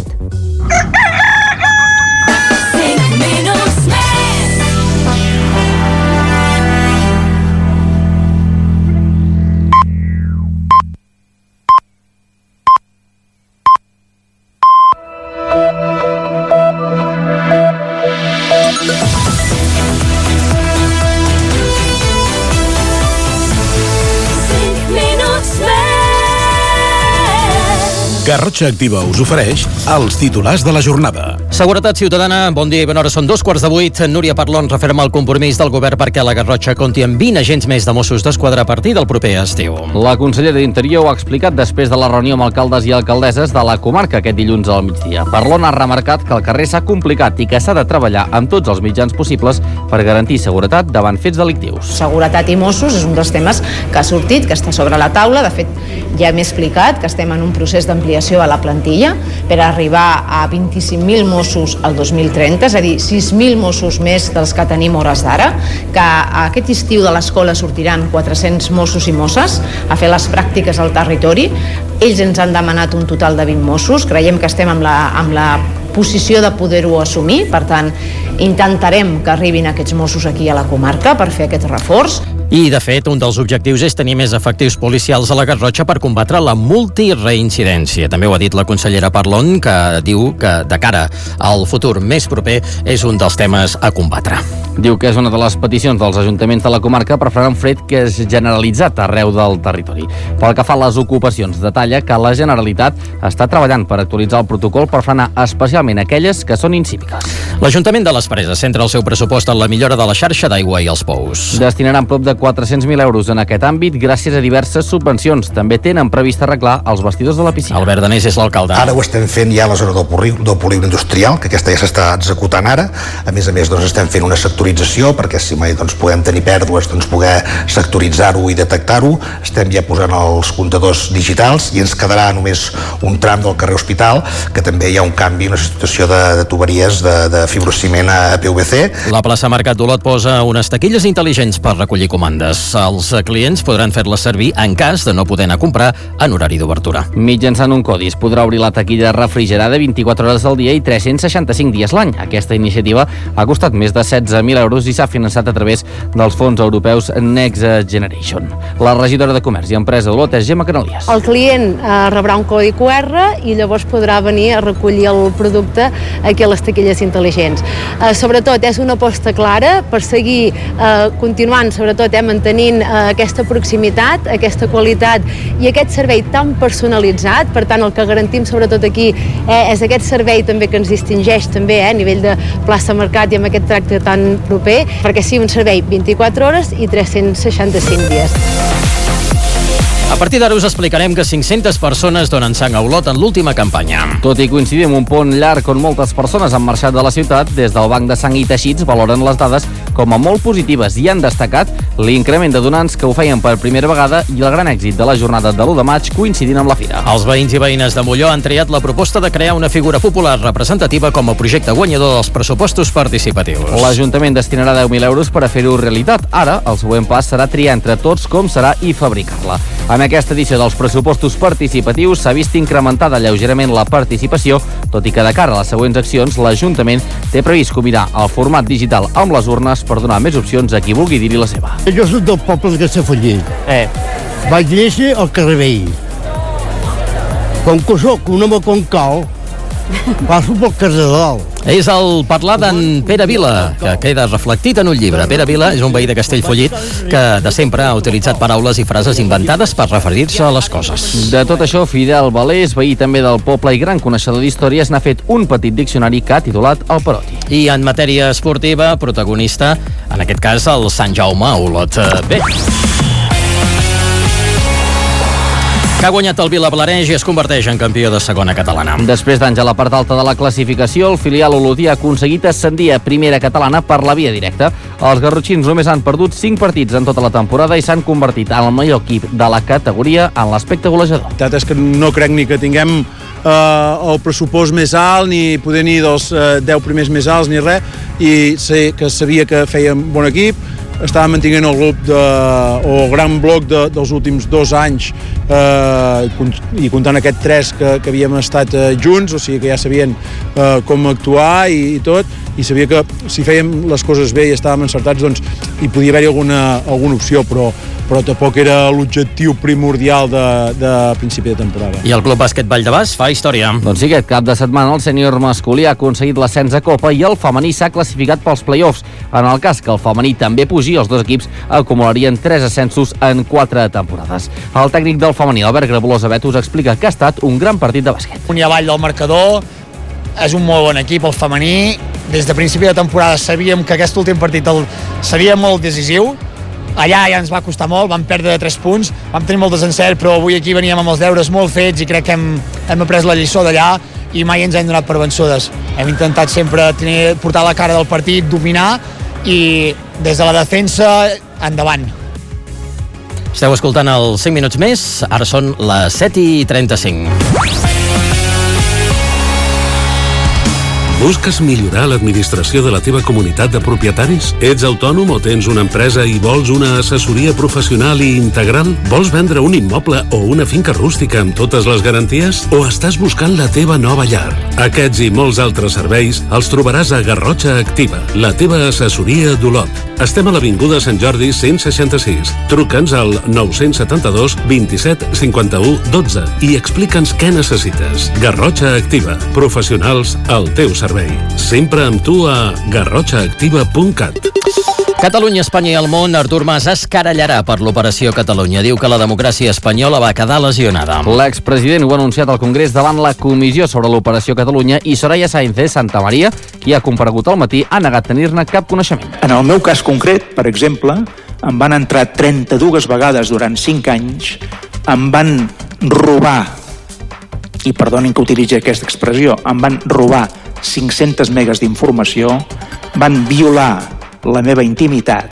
Garrotxa Activa us ofereix els titulars de la jornada. Seguretat Ciutadana, bon dia i bona hora, són dos quarts de vuit. Núria Parlon referma el compromís del govern perquè la Garrotxa compti amb vint agents més de Mossos d'Esquadra a partir del proper estiu. La consellera d'Interior ho ha explicat després de la reunió amb alcaldes i alcaldesses de la comarca aquest dilluns al migdia. Parlon ha remarcat que el carrer s'ha complicat i que s'ha de treballar amb tots els mitjans possibles per garantir seguretat davant fets delictius. Seguretat i Mossos és un dels temes que ha sortit, que està sobre la taula. De fet, ja m'he explicat que estem en un procés d'ampliació a la plantilla per arribar a vint-i-cinc mil Mossos al dos mil trenta, és a dir, sis mil Mossos més dels que tenim hores d'ara, que aquest estiu de l'escola sortiran quatre-cents Mossos i Mosses a fer les pràctiques al territori. Ells ens han demanat un total de vint Mossos, creiem que estem amb la, amb la posició de poder-ho assumir, per tant, intentarem que arribin aquests Mossos aquí a la comarca per fer aquest reforç. I, de fet, un dels objectius és tenir més efectius policials a la Garrotxa per combatre la multireincidència. També ho ha dit la consellera Parlon, que diu que de cara al futur més proper és un dels temes a combatre. Diu que és una de les peticions dels ajuntaments de la comarca per frenar un fred que és generalitzat arreu del territori. Pel que fa a les ocupacions, detalla que la Generalitat està treballant per actualitzar el protocol per frenar especialment aquelles que són incíviques. L'Ajuntament de les Preses centra el seu pressupost en la millora de la xarxa d'aigua i els pous. Destinaran prop de quatre-cents mil euros en aquest àmbit gràcies a diverses subvencions. També tenen previst arreglar els vestidors de la piscina. Albert Danés és l'alcalde. Ara ho estem fent ja a la zona del polígon, del polígon industrial, que aquesta ja s'està executant ara. A més a més, doncs, estem fent una sectorització perquè si mai doncs, podem tenir pèrdues, doncs, poder sectoritzar-ho i detectar-ho. Estem ja posant els comptadors digitals i ens quedarà només un tram del carrer Hospital, que també hi ha un canvi, una situació de, de tuberies de, de fibrociment a P V C. La plaça Mercat d'Olot posa unes taquilles intel·ligents per recollir comandes. Els clients podran fer-les servir en cas de no poder anar a comprar en horari d'obertura. Mitjançant un codi es podrà obrir la taquilla refrigerada vint-i-quatre hores al dia i tres-cents seixanta-cinc dies l'any. Aquesta iniciativa ha costat més de setze mil euros i s'ha finançat a través dels fons europeus Next Generation. La regidora de Comerç i Empresa d'Olot és Gemma Canalies. El client eh, rebrà un codi Q R i llavors podrà venir a recollir el producte aquí a les taquilles intel·ligents. Eh, sobretot és una aposta clara per seguir eh, continuant, sobretot eh, mantenint eh, aquesta proximitat, aquesta qualitat i aquest servei tan personalitzat. Per tant, el que garantim sobretot aquí eh, és aquest servei també que ens distingeix també eh, a nivell de plaça Mercat i amb aquest tracte tan proper, perquè sigui un servei vint-i-quatre hores i tres-cents seixanta-cinc dies. A partir d'ara us explicarem que cinc-centes persones donen sang a Olot en l'última campanya. Tot i coincidir amb un pont llarg on moltes persones han marxat de la ciutat, des del Banc de Sang i Teixits valoren les dades com a molt positives i han destacat l'increment de donants que ho feien per primera vegada i el gran èxit de la jornada de l'u de maig coincidint amb la fira. Els veïns i veïnes de Molló han triat la proposta de crear una figura popular representativa com a projecte guanyador dels pressupostos participatius. L'Ajuntament destinarà deu mil euros per a fer-ho realitat. Ara, el següent pas serà triar entre tots com serà i fabricar-la. En aquesta edició dels pressupostos participatius s'ha vist incrementada lleugerament la participació, tot i que de cara a les següents accions l'Ajuntament té previst combinar el format digital amb les urnes per donar més opcions a qui vulgui dir-hi la seva. Jo soc del poble de Castellfollit. Eh. Vaig néixer al carrer Vell. Com que soc un home com cal, passo pel carrer de dalt. És el parlar d'en Pere Vila, que queda reflectit en un llibre. Pere Vila és un veí de Castellfollit que de sempre ha utilitzat paraules i frases inventades per referir-se a les coses. De tot això, Fidel Valés, veí també del poble i gran coneixedor d'històries, n'ha fet un petit diccionari que ha titulat El Paroti. I en matèria esportiva, protagonista, en aquest cas, el Sant Jaume a Olot. Bé, que ha guanyat el Vilablareix i es converteix en campió de segona catalana. Després d'anys a la part alta de la classificació, el filial olotí ha aconseguit ascendir a primera catalana per la via directa. Els garrotxins només han perdut cinc partits en tota la temporada i s'han convertit en el millor equip de la categoria en l'aspecte golejador. La veritat és que no crec ni que tinguem eh, el pressupost més alt, ni poder ni dels eh, deu primers més alts, ni res, i sé que sabia que fèiem bon equip, estava mantenint el grup de, o el gran bloc de, dels últims dos anys eh, i comptant aquest tres que, que havíem estat eh, junts, o sigui que ja sabien eh, com actuar i, i tot, i sabia que si fèiem les coses bé i estàvem encertats, doncs hi podia haver-hi alguna, alguna opció, però, però tampoc era l'objectiu primordial de, de principi de temporada. I el Club Bàsquet Vall de Bas fa història. Doncs sí, aquest cap de setmana el sènior masculí ha aconseguit l'ascens a Copa i el femení s'ha classificat pels play-offs. En el cas que el femení també pugi, els dos equips acumularien tres ascensos en quatre temporades. El tècnic del femení, Albert Grabolosa Betus, explica que ha estat un gran partit de bàsquet. Un i avall del marcador, és un molt bon equip, el femení. Des de principi de temporada sabíem que aquest últim partit el seria molt decisiu. Allà ja ens va costar molt, vam perdre de tres punts, vam tenir molt desencert, però avui aquí veníem amb els deures molt fets i crec que hem, hem après la lliçó d'allà i mai ens hem donat per vençudes. Hem intentat sempre tenir, portar la cara del partit, dominar i des de la defensa endavant. Esteu escoltant els cinc minuts més, ara són les set i trenta-cinc. Busques millorar l'administració de la teva comunitat de propietaris? Ets autònom o tens una empresa i vols una assessoria professional i integral? Vols vendre un immoble o una finca rústica amb totes les garanties? O estàs buscant la teva nova llar? Aquests i molts altres serveis els trobaràs a Garrotxa Activa, la teva assessoria d'Olot. Estem a l'Avinguda Sant Jordi cent seixanta-sis. Truca'ns al nou set dos, vint-i-set, cinquanta-u, dotze i explica'ns què necessites. Garrotxa Activa, professionals al teu servei. Sempre amb tu a garrotxa activa punt cat. Catalunya, Espanya i el món, Artur Mas es carallarà per l'Operació Catalunya. Diu que la democràcia espanyola va quedar lesionada. L'expresident ho ha anunciat al Congrés davant la Comissió sobre l'Operació Catalunya i Soraya Sáenz de Santamaría, qui ha comparegut al matí, ha negat tenir-ne cap coneixement. En el meu cas concret, per exemple, em van entrar trenta-dues vegades durant cinc anys, em van robar, i perdonin que utilitzi aquesta expressió, em van robar cinc-centes megas d'informació, van violar la meva intimitat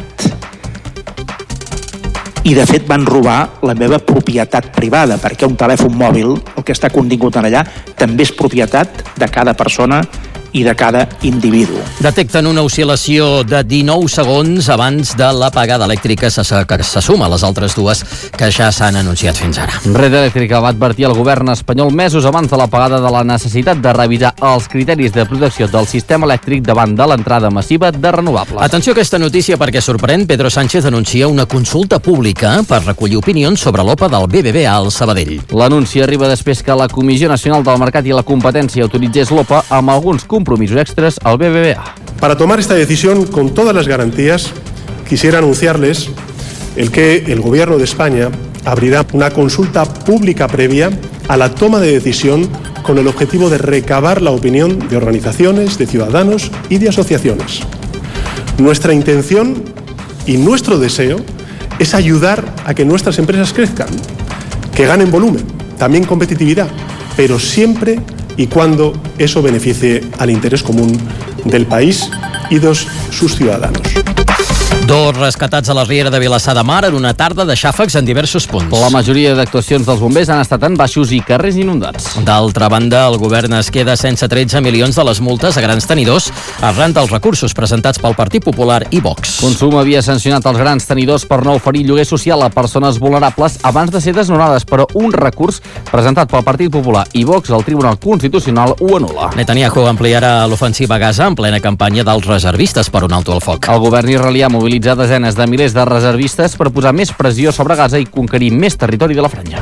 i de fet van robar la meva propietat privada, perquè un telèfon mòbil, el que està contingut en allà, també és propietat de cada persona i de cada individu. Detecten una oscil·lació de dinou segons abans de l'apagada elèctrica que se suma a les altres dues que ja s'han anunciat fins ara. Red Eléctrica va advertir al govern espanyol mesos abans de l'apagada de la necessitat de revisar els criteris de protecció del sistema elèctric davant de l'entrada massiva de renovables. Atenció a aquesta notícia perquè sorprèn. Pedro Sánchez anuncia una consulta pública per recollir opinions sobre l'O P A del B B V A al Sabadell. L'anunci arriba després que la Comissió Nacional del Mercat i la Competència autoritzés l'O P A amb alguns compromisos extras al B B V A. Para tomar esta decisión con todas las garantías, quisiera anunciarles el que el Gobierno de España abrirá una consulta pública previa a la toma de decisión con el objetivo de recabar la opinión de organizaciones, de ciudadanos y de asociaciones. Nuestra intención y nuestro deseo es ayudar a que nuestras empresas crezcan, que ganen volumen, también competitividad, pero siempre y cuando eso beneficie al interés común del país y de sus ciudadanos. Dos rescatats a la Riera de Vilassar de Mar en una tarda de xàfecs en diversos punts. La majoria d'actuacions dels bombers han estat en baixos i carrers inundats. D'altra banda, el govern es queda sense tretze milions de les multes a grans tenidors arran dels recursos presentats pel Partit Popular i Vox. Consum havia sancionat els grans tenidors per no oferir lloguer social a persones vulnerables abans de ser desnonades, però un recurs presentat pel Partit Popular i Vox al Tribunal Constitucional ho anul·la. Netanyahu ampliarà l'ofensiva a Gaza en plena campanya dels reservistes per un alto al foc. El govern israelià mobilitzat mobilitzar desenes de milers de reservistes per posar més pressió sobre Gaza i conquerir més territori de la franja.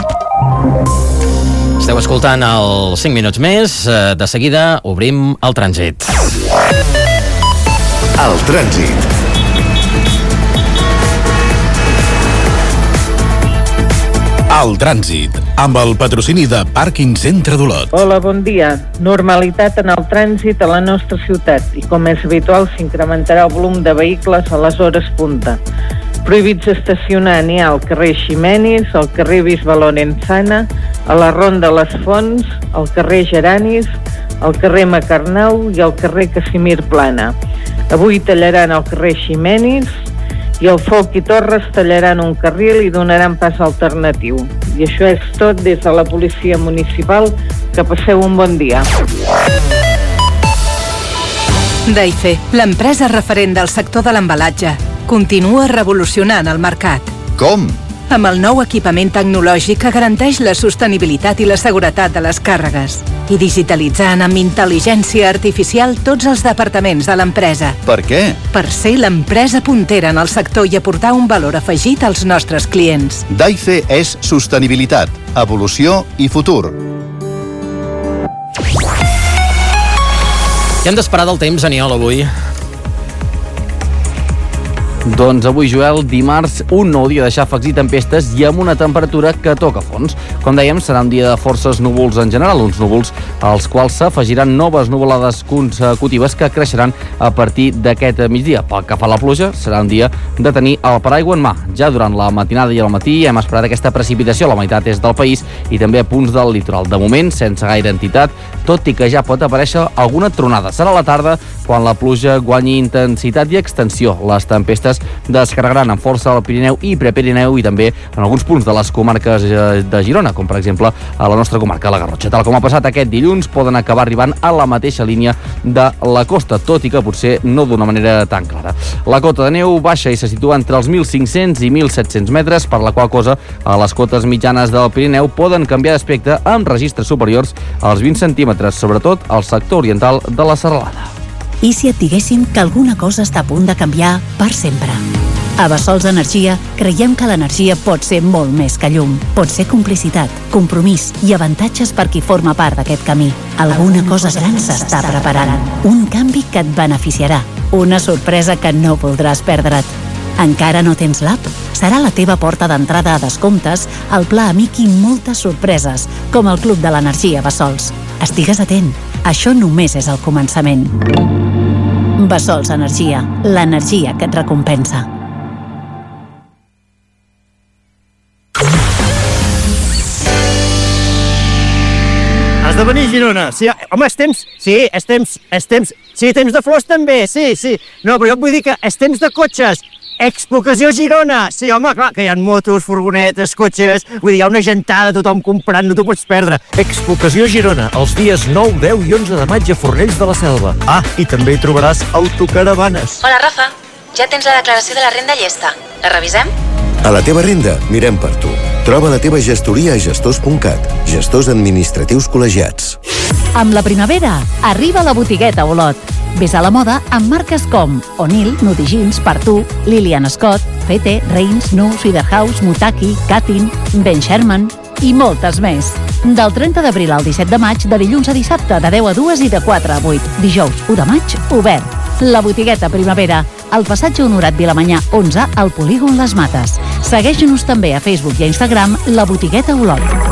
Esteu escoltant els cinc minuts més. De seguida obrim el trànsit. El trànsit. El trànsit, amb el patrocini de Pàrquing Centre d'Olot. Hola, bon dia. Normalitat en el trànsit a la nostra ciutat i, com és habitual, s'incrementarà el volum de vehicles a les hores punta. Prohibits estacionar n'hi ha al carrer Ximenis, al carrer Bisbe Lorenzana, a la Ronda Les Fonts, al carrer Geranis, al carrer Macarnau i al carrer Casimir Plana. Avui tallaran al carrer Ximenis i el Folch i Torres tallaran un carril i donaran pas alternatiu. I això és tot des de la Policia Municipal. Que passeu un bon dia. Daife, l'empresa referent del sector de l'embalatge, continua revolucionant el mercat. Com? Amb el nou equipament tecnològic que garanteix la sostenibilitat i la seguretat de les càrregues. I digitalitzant amb intel·ligència artificial tots els departaments de l'empresa. Per què? Per ser l'empresa puntera en el sector i aportar un valor afegit als nostres clients. Daife és sostenibilitat, evolució i futur. I hem d'esperar del temps, Aniol, avui. Doncs avui, Joel, dimarts, un nou dia de xàfecs i tempestes i amb una temperatura que toca fons. Com dèiem, serà un dia de forces núvols en general, uns núvols als quals s'afegiran noves nuvolades consecutives que creixeran a partir d'aquest migdia. Pel que fa a la pluja, serà un dia de tenir el paraigua en mà. Ja durant la matinada i al matí hem esperat aquesta precipitació a la meitat est del país i també a punts del litoral. De moment, sense gaire entitat, tot i que ja pot aparèixer alguna tronada. Serà a la tarda quan la pluja guanyi intensitat i extensió. Les tempestes descarregaran amb força al Pirineu i Prepirineu i també en alguns punts de les comarques de Girona, com per exemple a la nostra comarca, la Garrotxa. Tal com ha passat aquest dilluns, poden acabar arribant a la mateixa línia de la costa, tot i que potser no d'una manera tan clara. La cota de neu baixa i se situa entre els mil cinc-cents i mil set-cents metres, per la qual cosa a les cotes mitjanes del Pirineu poden canviar d'aspecte amb registres superiors als vint centímetres, sobretot al sector oriental de la Serralada. I si et diguéssim que alguna cosa està a punt de canviar per sempre? A Bessols Energia creiem que l'energia pot ser molt més que llum. Pot ser complicitat, compromís i avantatges per qui forma part d'aquest camí. Alguna cosa gran s'està preparant. Un canvi que et beneficiarà. Una sorpresa que no voldràs perdre't. Encara no tens l'app? Serà la teva porta d'entrada a descomptes, al Pla Amic i moltes sorpreses, com el Club de l'Energia Bessols. Estigues atent, això només és el començament. Bessols Energia, l'energia que et recompensa. Has de venir a Girona. Sí, home, és temps. Sí, és temps. És temps. Sí, temps de flors també. Sí, sí. No, però jo et vull dir que és temps de cotxes. Expocació Girona. Sí, home, clar, que hi ha motos, furgonetes, cotxes. Vull dir, hi ha una gentada, tothom comprant, no t'ho pots perdre. Expocació Girona, els dies nou, deu i onze de maig a Fornells de la Selva. Ah, i també hi trobaràs autocaravanes. Hola, Rafa. Ja tens la declaració de la renda llesta. La revisem? A la teva renda, mirem per tu. Troba la teva gestoria a gestors punt cat. Gestors administratius col·legiats. Amb la primavera, arriba la botigueta Olot. Ves a la moda amb marques com O'Neill, Nudigins, Partu, Lilian Scott, Fete, Reins, Nu, Ciderhouse, Mutaki, Catin, Ben Sherman i moltes més. Del trenta d'abril al disset de maig, de dilluns a dissabte, de deu a dues i de quatre a vuit. Dijous u de maig, obert. La botigueta Primavera, al passatge Honorat Vilamanyà onze, al polígon Les Mates. Segueix-nos també a Facebook i a Instagram, La Botigueta Olot.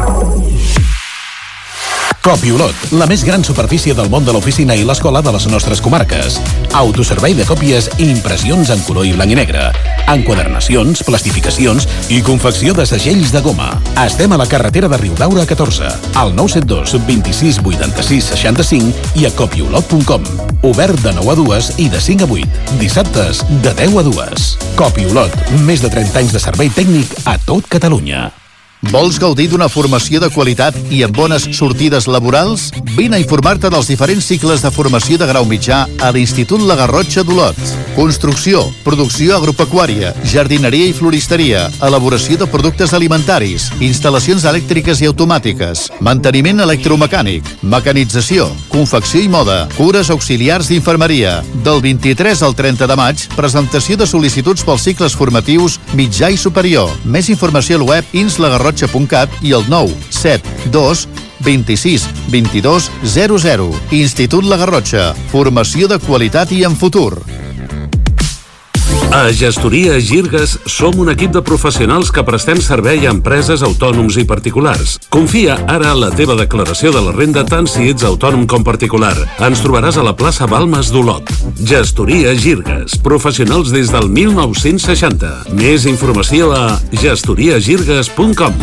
Copiolot, la més gran superfície del món de l'oficina i l'escola de les nostres comarques. Autoservei de còpies i impressions en color i blanc i negre. Enquadernacions, plastificacions i confecció de segells de goma. Estem a la carretera de Riudaura catorze, al nou set dos, vint-i-sis, vuitanta-sis, seixanta-cinc i a copiolot punt com. Obert de nou a dues i de cinc a vuit. Dissabtes, de deu a dues. Copiolot, més de trenta anys de servei tècnic a tot Catalunya. Vols gaudir d'una formació de qualitat i amb bones sortides laborals? Vine a informar-te dels diferents cicles de formació de grau mitjà a l'Institut La Garrotxa d'Olot. Construcció, producció agropecuària, jardineria i floristeria, elaboració de productes alimentaris, instal·lacions elèctriques i automàtiques, manteniment electromecànic, mecanització, confecció i moda, cures auxiliars d'infermeria. Del vint-i-tres al trenta de maig, presentació de sol·licituds pels cicles formatius mitjà i superior. Més informació al web inslagarrotxa punt cat i el nou set dos vint-i-sis vint-i-dos zero zero. Institut La Garrotxa. Formació de qualitat i en futur. A Gestoria Girgues som un equip de professionals que prestem servei a empreses, autònoms i particulars. Confia ara en la teva declaració de la renda tant si ets autònom com particular. Ens trobaràs a la plaça Balmes d'Olot. Gestoria Girgues, professionals des del mil nou-cents seixanta. Més informació a gestoria girgues punt com.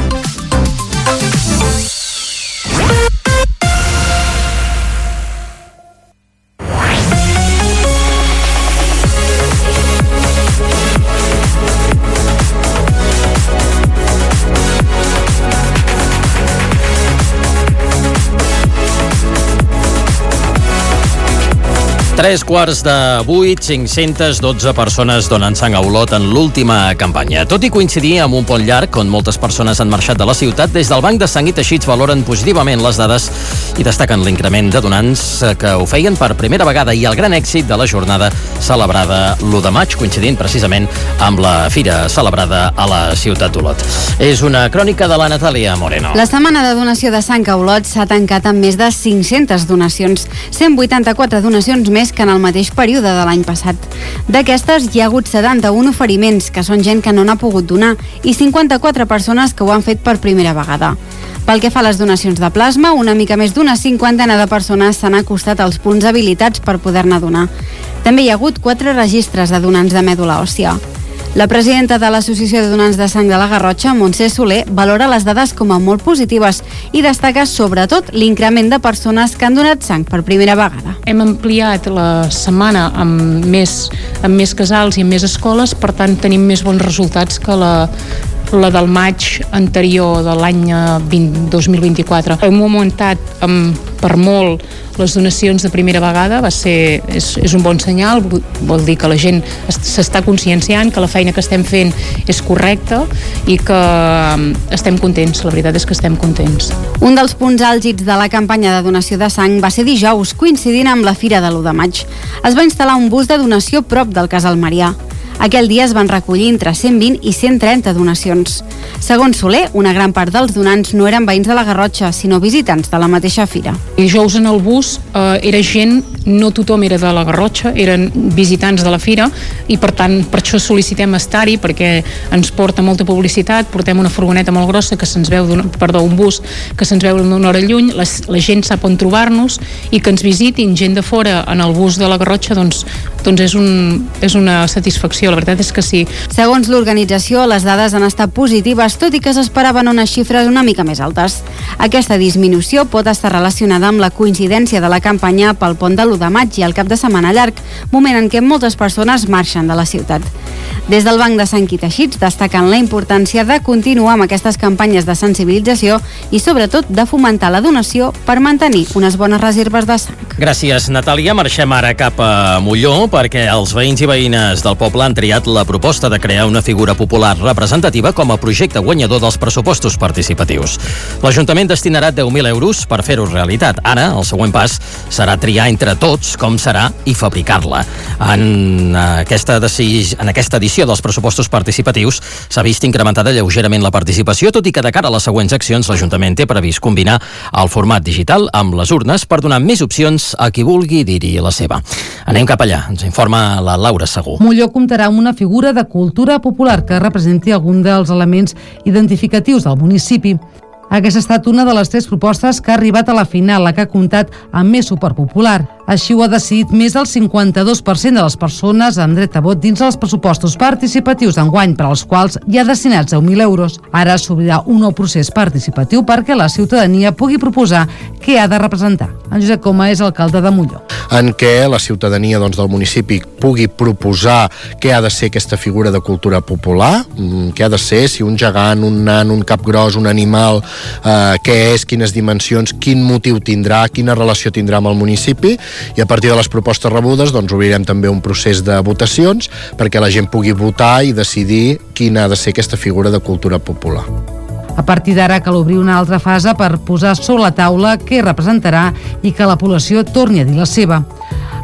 Tres quarts de vuit, cinc-centes dotze persones donen sang a Olot en l'última campanya. Tot i coincidir amb un pont llarg, on moltes persones han marxat de la ciutat, des del Banc de Sang i Teixits valoren positivament les dades i destaquen l'increment de donants que ho feien per primera vegada i el gran èxit de la jornada celebrada l'u de maig, coincidint precisament amb la fira celebrada a la ciutat d'Olot. És una crònica de la Natàlia Moreno. La setmana de donació de sang a Olot s'ha tancat amb més de cinc-centes donacions, cent vuitanta-quatre donacions més que en el mateix període de l'any passat. D'aquestes, hi ha hagut setanta-un oferiments, que són gent que no n'ha pogut donar, i cinquanta-quatre persones que ho han fet per primera vegada. Pel que fa a les donacions de plasma, una mica més d'una cinquantena de persones s'han acostat als punts habilitats per poder-ne donar. També hi ha hagut quatre registres de donants de mèdula òssia. La presidenta de l'Associació de Donants de Sang de la Garrotxa, Montse Soler, valora les dades com a molt positives i destaca sobretot l'increment de persones que han donat sang per primera vegada. Hem ampliat la setmana amb més, amb més casals i amb més escoles, per tant tenim més bons resultats que la la del maig anterior de l'any dos mil vint-i-quatre. Hem augmentat um, per molt les donacions de primera vegada, va ser, és, és un bon senyal, vol dir que la gent s'està conscienciant, que la feina que estem fent és correcta i que um, estem contents, la veritat és que estem contents. Un dels punts àlgids de la campanya de donació de sang va ser dijous, coincidint amb la fira de l'u de maig. Es va instal·lar un bus de donació prop del Casal Marià. Aquell dia es van recollir entre cent vint i cent trenta donacions. Segons Soler, una gran part dels donants no eren veïns de la Garrotxa, sinó visitants de la mateixa fira. Dijous en el bus eh, era gent, no tothom era de la Garrotxa, eren visitants de la fira i per tant per això sol·licitem estar-hi, perquè ens porta molta publicitat, portem una furgoneta molt grossa que se'ns veu, perdó, un bus que se'ns veu d'una hora lluny, la, la gent sap on trobar-nos i que ens visitin gent de fora en el bus de la Garrotxa, doncs, doncs és, un, és una satisfacció. La veritat és que sí. Segons l'organització, les dades han estat positives, tot i que s'esperaven unes xifres una mica més altes. Aquesta disminució pot estar relacionada amb la coincidència de la campanya pel pont de l'u de maig i el cap de setmana llarg, moment en què moltes persones marxen de la ciutat. Des del Banc de Sang i Teixits destaquen la importància de continuar amb aquestes campanyes de sensibilització i sobretot de fomentar la donació per mantenir unes bones reserves de sang. Gràcies, Natàlia. Marxem ara cap a Molló perquè els veïns i veïnes del poble han triat la proposta de crear una figura popular representativa com a projecte guanyador dels pressupostos participatius. L'Ajuntament destinarà deu mil euros per fer-ho realitat. Ara, el següent pas serà triar entre tots com serà i fabricar-la. En aquesta, decis... en aquesta edició dels pressupostos participatius s'ha vist incrementada lleugerament la participació, tot i que de cara a les següents accions l'Ajuntament té previst combinar el format digital amb les urnes per donar més opcions a qui vulgui dir-hi la seva. Anem cap allà, ens informa la Laura Segú. Molló comptarà amb una figura de cultura popular que representi algun dels elements identificatius del municipi. Aquesta ha estat una de les tres propostes que ha arribat a la final, la que ha comptat amb més suport popular. Així ho ha decidit més del cinquanta-dos per cent de les persones amb dret a vot dins els pressupostos participatius d'enguany, per als quals hi ha destinats deu mil euros. Ara s'obrirà un nou procés participatiu perquè la ciutadania pugui proposar què ha de representar. En Josep Coma és alcalde de Molló. En què la ciutadania doncs, del municipi pugui proposar què ha de ser aquesta figura de cultura popular, què ha de ser, si un gegant, un nan, un capgros, un animal, eh, què és, quines dimensions, quin motiu tindrà, quina relació tindrà amb el municipi, i a partir de les propostes rebudes doncs, obrirem també un procés de votacions perquè la gent pugui votar i decidir quina ha de ser aquesta figura de cultura popular. A partir d'ara cal obrir una altra fase per posar sobre la taula què representarà i que la població torni a dir la seva.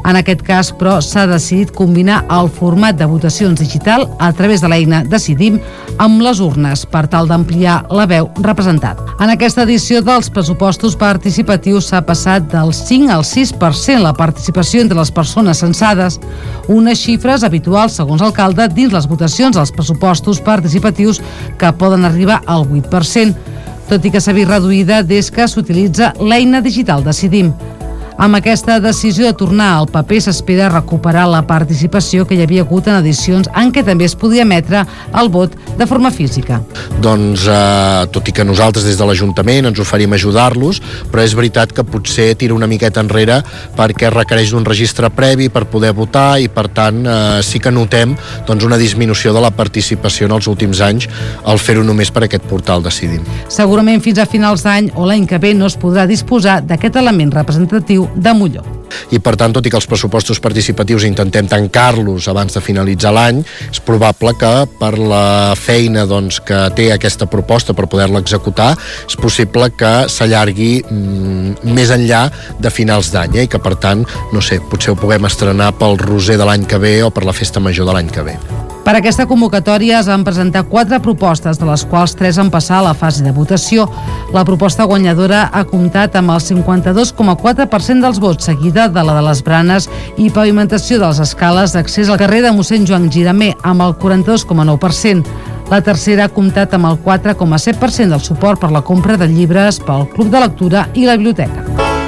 En aquest cas, però, s'ha decidit combinar el format de votacions digital a través de l'eina Decidim amb les urnes per tal d'ampliar la veu representada. En aquesta edició dels pressupostos participatius s'ha passat del cinc al sis per cent la participació entre les persones censades, unes xifres habituals, segons l'alcalde, dins les votacions als pressupostos participatius que poden arribar al vuit per cent, tot i que s'ha vist reduïda des que s'utilitza l'eina digital Decidim. Amb aquesta decisió de tornar al paper s'espera recuperar la participació que hi havia hagut en edicions en què també es podia emetre el vot de forma física. Doncs, eh, tot i que nosaltres des de l'Ajuntament ens oferim ajudar-los, però és veritat que potser tira una miqueta enrere perquè requereix d'un registre previ per poder votar i, per tant, eh, sí que notem doncs, una disminució de la participació en els últims anys al fer-ho només per aquest portal Decidim. Segurament fins a finals d'any o l'any que ve no es podrà disposar d'aquest element representatiu de Molló. I, per tant, tot i que els pressupostos participatius intentem tancar-los abans de finalitzar l'any, és probable que per la feina doncs, que té aquesta proposta per poder-la executar, és possible que s'allargui mm, més enllà de finals d'any, eh? I que, per tant, no sé, potser ho puguem estrenar pel Roser de l'any que ve o per la Festa Major de l'any que ve. Per aquesta convocatòria es van presentar quatre propostes, de les quals tres han passat a la fase de votació. La proposta guanyadora ha comptat amb el cinquanta-dos coma quatre per cent dels vots, seguida de la de les branes i pavimentació de les escales d'accés al carrer de mossèn Joan Giramer, amb el quaranta-dos coma nou per cent. La tercera ha comptat amb el quatre coma set per cent del suport per la compra de llibres pel Club de Lectura i la Biblioteca.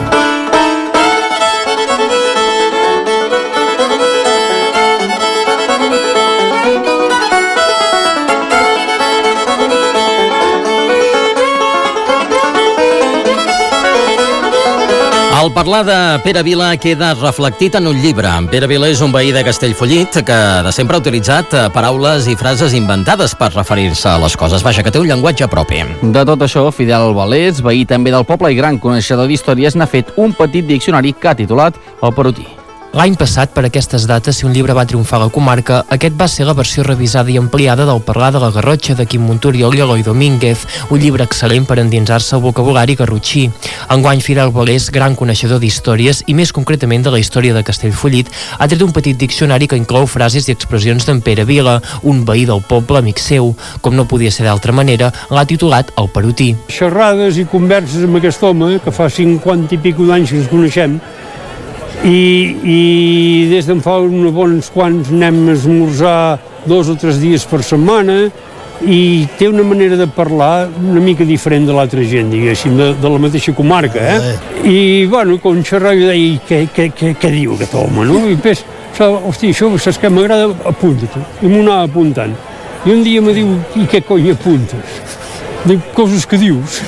El parlar de Pere Vila queda reflectit en un llibre. Pere Vila és un veí de Castellfollit que de sempre ha utilitzat paraules i frases inventades per referir-se a les coses. Vaja, que té un llenguatge propi. De tot això, Fidel Valés, veí també del poble i gran coneixedor d'històries, n'ha fet un petit diccionari que ha titulat El Perotí. L'any passat, per aquestes dates, si un llibre va triomfar a la comarca, aquest va ser la versió revisada i ampliada del Parlar de la Garrotxa de Quim Monturiol i Eloi Domínguez, un llibre excel·lent per endinsar-se al vocabulari garrotxí. Enguany, Fidel Valés, gran coneixedor d'històries i més concretament de la història de Castellfollit, ha tret un petit diccionari que inclou frases i expressions d'en Pere Vila, un veí del poble amic seu. Com no podia ser d'altra manera, l'ha titulat El Perotí. Xerrades i converses amb aquest home, que fa cinquanta i pico d'anys que ens coneixem, i, i des d'en fa uns bons quants anem a esmorzar dos o tres dies per setmana i té una manera de parlar una mica diferent de l'altra gent, diguéssim, de, de la mateixa comarca, eh? I, bueno, quan xerrava jo deia, què, què, què, què diu aquest home, no? I després, hòstia, això, saps què m'agrada? Apunta-te. I m'ho anava apuntant. I un dia me diu, i què cony apuntes? Dic, coses que dius.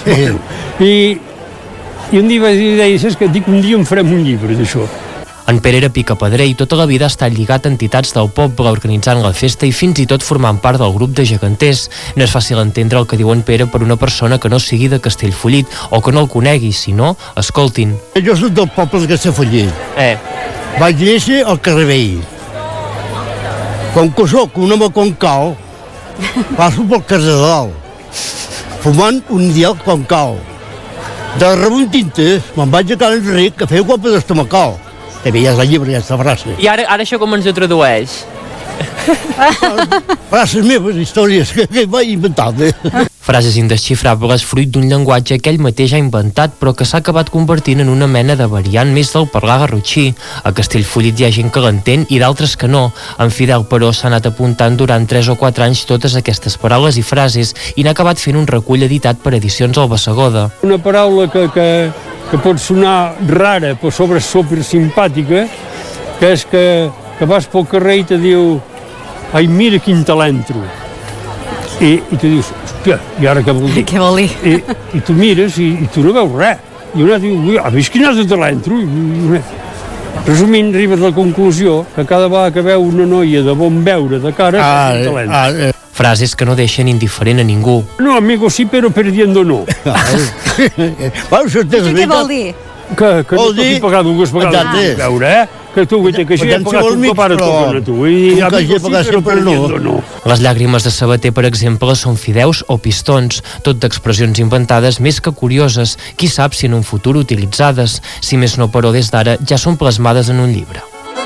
I I un dia vaig dir, saps què? Dic, un dia en farem un llibre d'això. En Pere era picapedrer i tota la vida ha estat lligat a entitats del poble organitzant la festa i fins i tot formant part del grup de geganters. No és fàcil entendre el que diu en Pere per una persona que no sigui de Castellfollit o que no el conegui, si no, escoltin. Jo soc del poble de Castellfollit. Eh. Vaig néixer al carrer Veí. Com que soc un home com cal, passo pel carrer de dalt, fumant un dial com cal. De Rebontintes me'n vaig a Cal Enric, que feia guapa d'estomacal. També ja és el llibre, aquesta frase. I ara, ara això com ens ho tradueix? Frases meves, històries que, que vaig inventar. Frases indesxifrables fruit d'un llenguatge que ell mateix ha inventat però que s'ha acabat convertint en una mena de variant més del parlar garrotxí. A Castellfollit hi ha gent que l'entén i d'altres que no. En Fidel, però, s'ha anat apuntant durant tres o quatre anys totes aquestes paraules i frases i n'ha acabat fent un recull editat per Edicions al Bassegoda. Una paraula que, que, que pot sonar rara però sobre super simpàtica, que és que, que vas pel carrer i te diu ai, mira quin talentro. I, i tu dius, hòstia, i ara què vol dir? Què vol dir? I, i tu mires i, i tu no veus res. I una diu, ah, vist quin és de talentro? Resumint, arribes a la conclusió que cada vegada que veu una noia de bon veure de cara, ah, és talent. Ah, eh. Frases que no deixen indiferent a ningú. No, amigo, sí, però perdiendo no. Què vol dir? Que, que no t'hi pagar dues vegades. Veure, eh? que tu, que, que això ja he pagat un cop, ara toquen a tu. I que hagi de pagar sempre no. Les llàgrimes de Sabater, per exemple, són fideus o pistons, tot d'expressions inventades més que curioses. Qui sap si en un futur utilitzades, si més no, però des d'ara ja són plasmades en un llibre.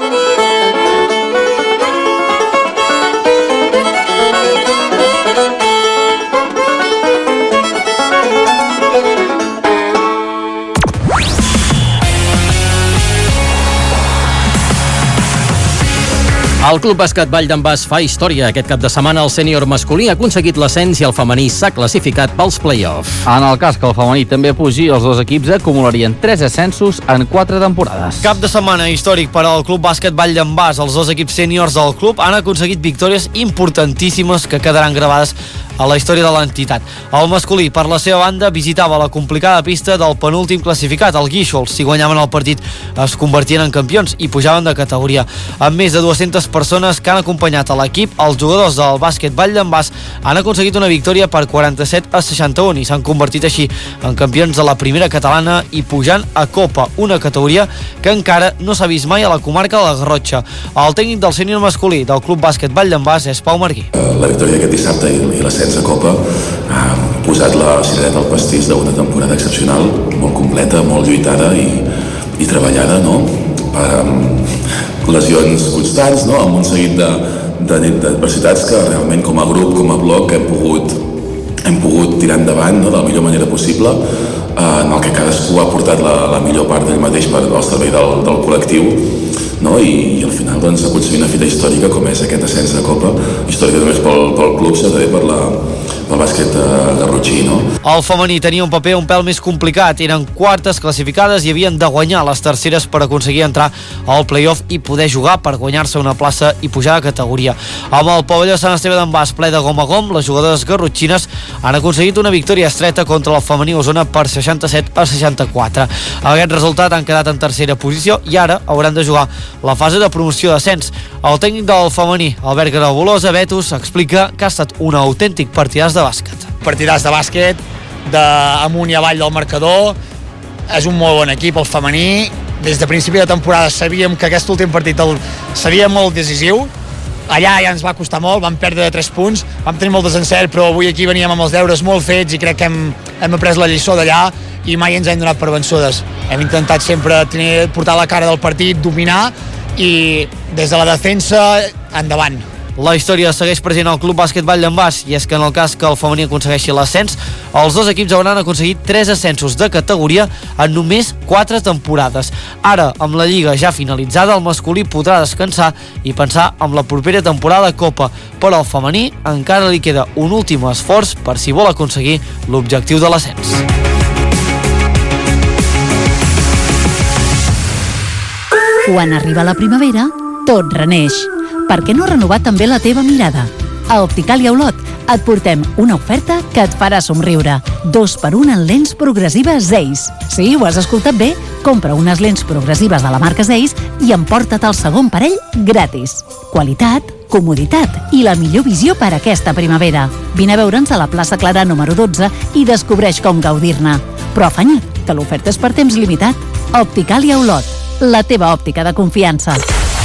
El Club Bàsquet Vall d'en Bas fa història. Aquest cap de setmana el sènior masculí ha aconseguit l'ascens i el femení s'ha classificat pels play-off. En el cas que el femení també pugi, els dos equips acumularien tres ascensos en quatre temporades. Cap de setmana històric per al Club Bàsquet Vall d'en Bas. Els dos equips sèniors del club han aconseguit victòries importantíssimes que quedaran gravades a la història de l'entitat. El masculí, per la seva banda, visitava la complicada pista del penúltim classificat, el Guíxols. Si guanyaven el partit, es convertien en campions i pujaven de categoria. Amb més de dues-centes persones que han acompanyat a l'equip, els jugadors del bàsquet Vall d'en Bas han aconseguit una victòria per quaranta-set a seixanta-un i s'han convertit així en campions de la primera catalana i pujant a Copa, una categoria que encara no s'ha vist mai a la comarca de la Garrotxa. El tècnic del sènior masculí del Club Bàsquet Vall d'en Bas és Pau Marguí. La victòria d'aquest dissabte i l'ascens a Copa ha posat la cirereta al pastís d'una temporada excepcional, molt completa, molt lluitada i, i treballada, no? Per, amb lesions constants, no? Amb un seguit d'adversitats que realment com a grup, com a bloc hem pogut, hem pogut tirar endavant, no? De la millor manera possible, en el que cadascú ha portat la, la millor part d'ell mateix per al servei del, del col·lectiu, no? I, i al final doncs, aconseguir una fita històrica com és aquest ascens de Copa, històrica només pel, pel club, sinó també per la, pel bàsquet garrotxí, no? El femení tenia un paper un pèl més complicat, eren quartes classificades i havien de guanyar les terceres per aconseguir entrar al play-off i poder jugar per guanyar-se una plaça i pujar de categoria. Amb el pavelló Sant Esteve d'en Bas ple de gom a gom, les jugadores garrotxines han aconseguit una victòria estreta contra el femení Osona per seixanta-set a seixanta-quatre. Amb aquest resultat han quedat en tercera posició i ara hauran de jugar la fase de promoció d'ascens. El tècnic del femení, Albert Garabolosa, Betus, explica que ha estat un autèntic partidàs de bàsquet. Partidàs de bàsquet, d'amunt i avall del marcador, és un molt bon equip, el femení. Des de principi de temporada sabíem que aquest últim partit el seria molt decisiu. Allà ja ens va costar molt, vam perdre tres punts, vam tenir molt desencert, però avui aquí veníem amb els deures molt fets i crec que hem, hem après la lliçó d'allà i mai ens hem donat per vençudes. Hem intentat sempre tenir, portar la cara del partit, dominar i des de la defensa endavant. La història segueix present al Club Bàsquet Vall d'en Bas i és que en el cas que el femení aconsegueixi l'ascens, els dos equips hauran aconseguit tres ascensos de categoria en només quatre temporades. Ara, amb la Lliga ja finalitzada, el masculí podrà descansar i pensar en la propera temporada de Copa, però al femení encara li queda un últim esforç per si vol aconseguir l'objectiu de l'ascens. Quan arriba la primavera, tot reneix. Per què no renovar també la teva mirada? A Opticàlia Olot et portem una oferta que et farà somriure. Dos per un en lents progressives Zeiss. Sí, ho has escoltat bé. Compra unes lents progressives de la marca Zeiss i emporta't el segon parell gratis. Qualitat, comoditat i la millor visió per a aquesta primavera. Vine a veure'ns a la plaça Clara número dotze i descobreix com gaudir-ne. Però afanya't, que l'oferta és per temps limitat. Opticàlia Olot, la teva òptica de confiança.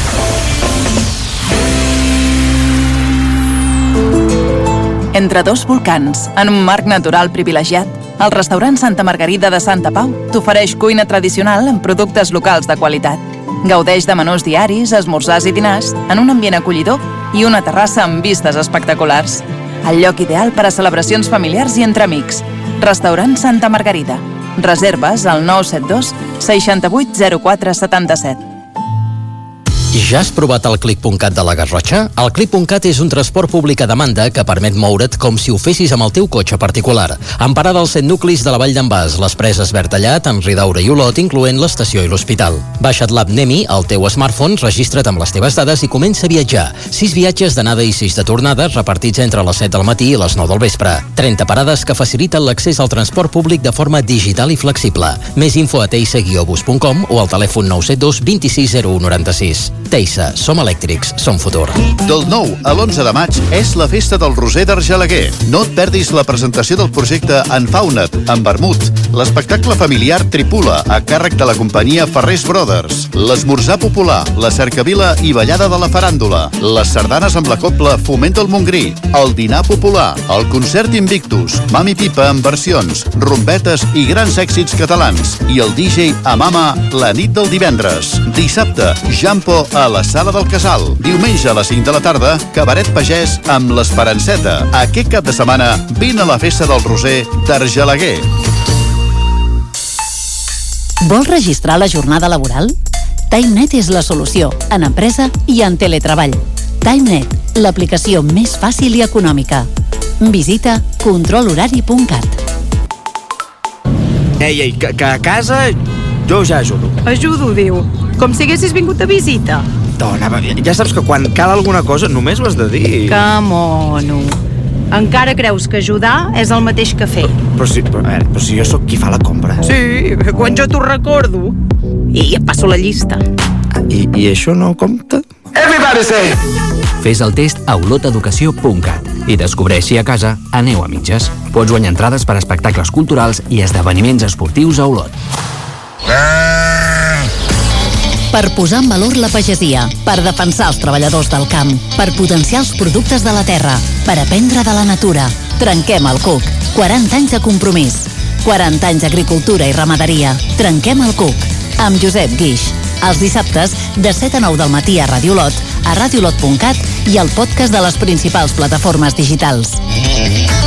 Entre dos volcans, en un marc natural privilegiat, el restaurant Santa Margarida de Santa Pau t'ofereix cuina tradicional amb productes locals de qualitat. Gaudeix de menús diaris, esmorzars i dinars en un ambient acollidor i una terrassa amb vistes espectaculars. El lloc ideal per a celebracions familiars i entre amics. Restaurant Santa Margarida. Reserves al nou set dos sis vuit zero quatre set set. Ja has provat el clic punt cat de la Garrotxa? El clic punt cat és un transport públic a demanda que permet moure't com si ho fessis amb el teu cotxe particular. Amb parada als set nuclis de la Vall d'en Bas, les Preses, Bertallat, en Ridaura i Olot, incloent l'estació i l'hospital. Baixa't l'app Nemi al teu smartphone, registra't amb les teves dades i comença a viatjar. Sis viatges d'anada i sis de tornada repartits entre les set del matí i les nou del vespre. trenta parades que faciliten l'accés al transport públic de forma digital i flexible. Més info a teisa guió bus punt com o al telèfon nou set dos dos sis zero u noranta sis. Teissa, som elèctrics, som futur. Del nou a l'onze de maig és la festa del Roser d'Argelaguer. No et perdis la presentació del projecte Enfauna't, en vermut, l'espectacle familiar Tripula, a càrrec de la companyia Ferrés Brothers, l'esmorzar popular, la cercavila i ballada de la faràndula, les sardanes amb la copla Foment del Montgrí, el dinar popular, el concert Invictus, Mami Pipa amb versions, rumbetes i grans èxits catalans, i el D J Amama la nit del divendres. Dissabte, Jampo a la Sala del Casal. Diumenge a les cinc de la tarda, Cabaret Pagès amb l'Esperanceta. Aquest cap de setmana, vine a la festa del Roser d'Argelaguer. Vols registrar la jornada laboral? TimeNet és la solució en empresa i en teletreball. TimeNet, l'aplicació més fàcil i econòmica. Visita control horari punt cat. Ei, ei, que, que a casa jo ja ajudo. Ajudo, diu. Com si haguessis vingut a visita. Dona, ja saps que quan cal alguna cosa només ho has de dir. Que mono. Encara creus que ajudar és el mateix que fer. Però si, però, a veure, però si jo sóc qui fa la compra. Sí, quan jo t'ho recordo. I et passo la llista. I, i això no compta? Everybody say! Fes el test a olot educació punt cat i descobreix si a casa aneu a mitges. Pots guanyar entrades per a espectacles culturals i esdeveniments esportius a Olot. Per posar en valor la pagesia, per defensar els treballadors del camp, per potenciar els productes de la terra, per aprendre de la natura. Trenquem el cuc. quaranta anys de compromís. quaranta anys d'agricultura i ramaderia. Trenquem el cuc. Amb Josep Guix. Els dissabtes, de set a nou del matí a Ràdio Olot, a radiolot punt cat i al podcast de les principals plataformes digitals.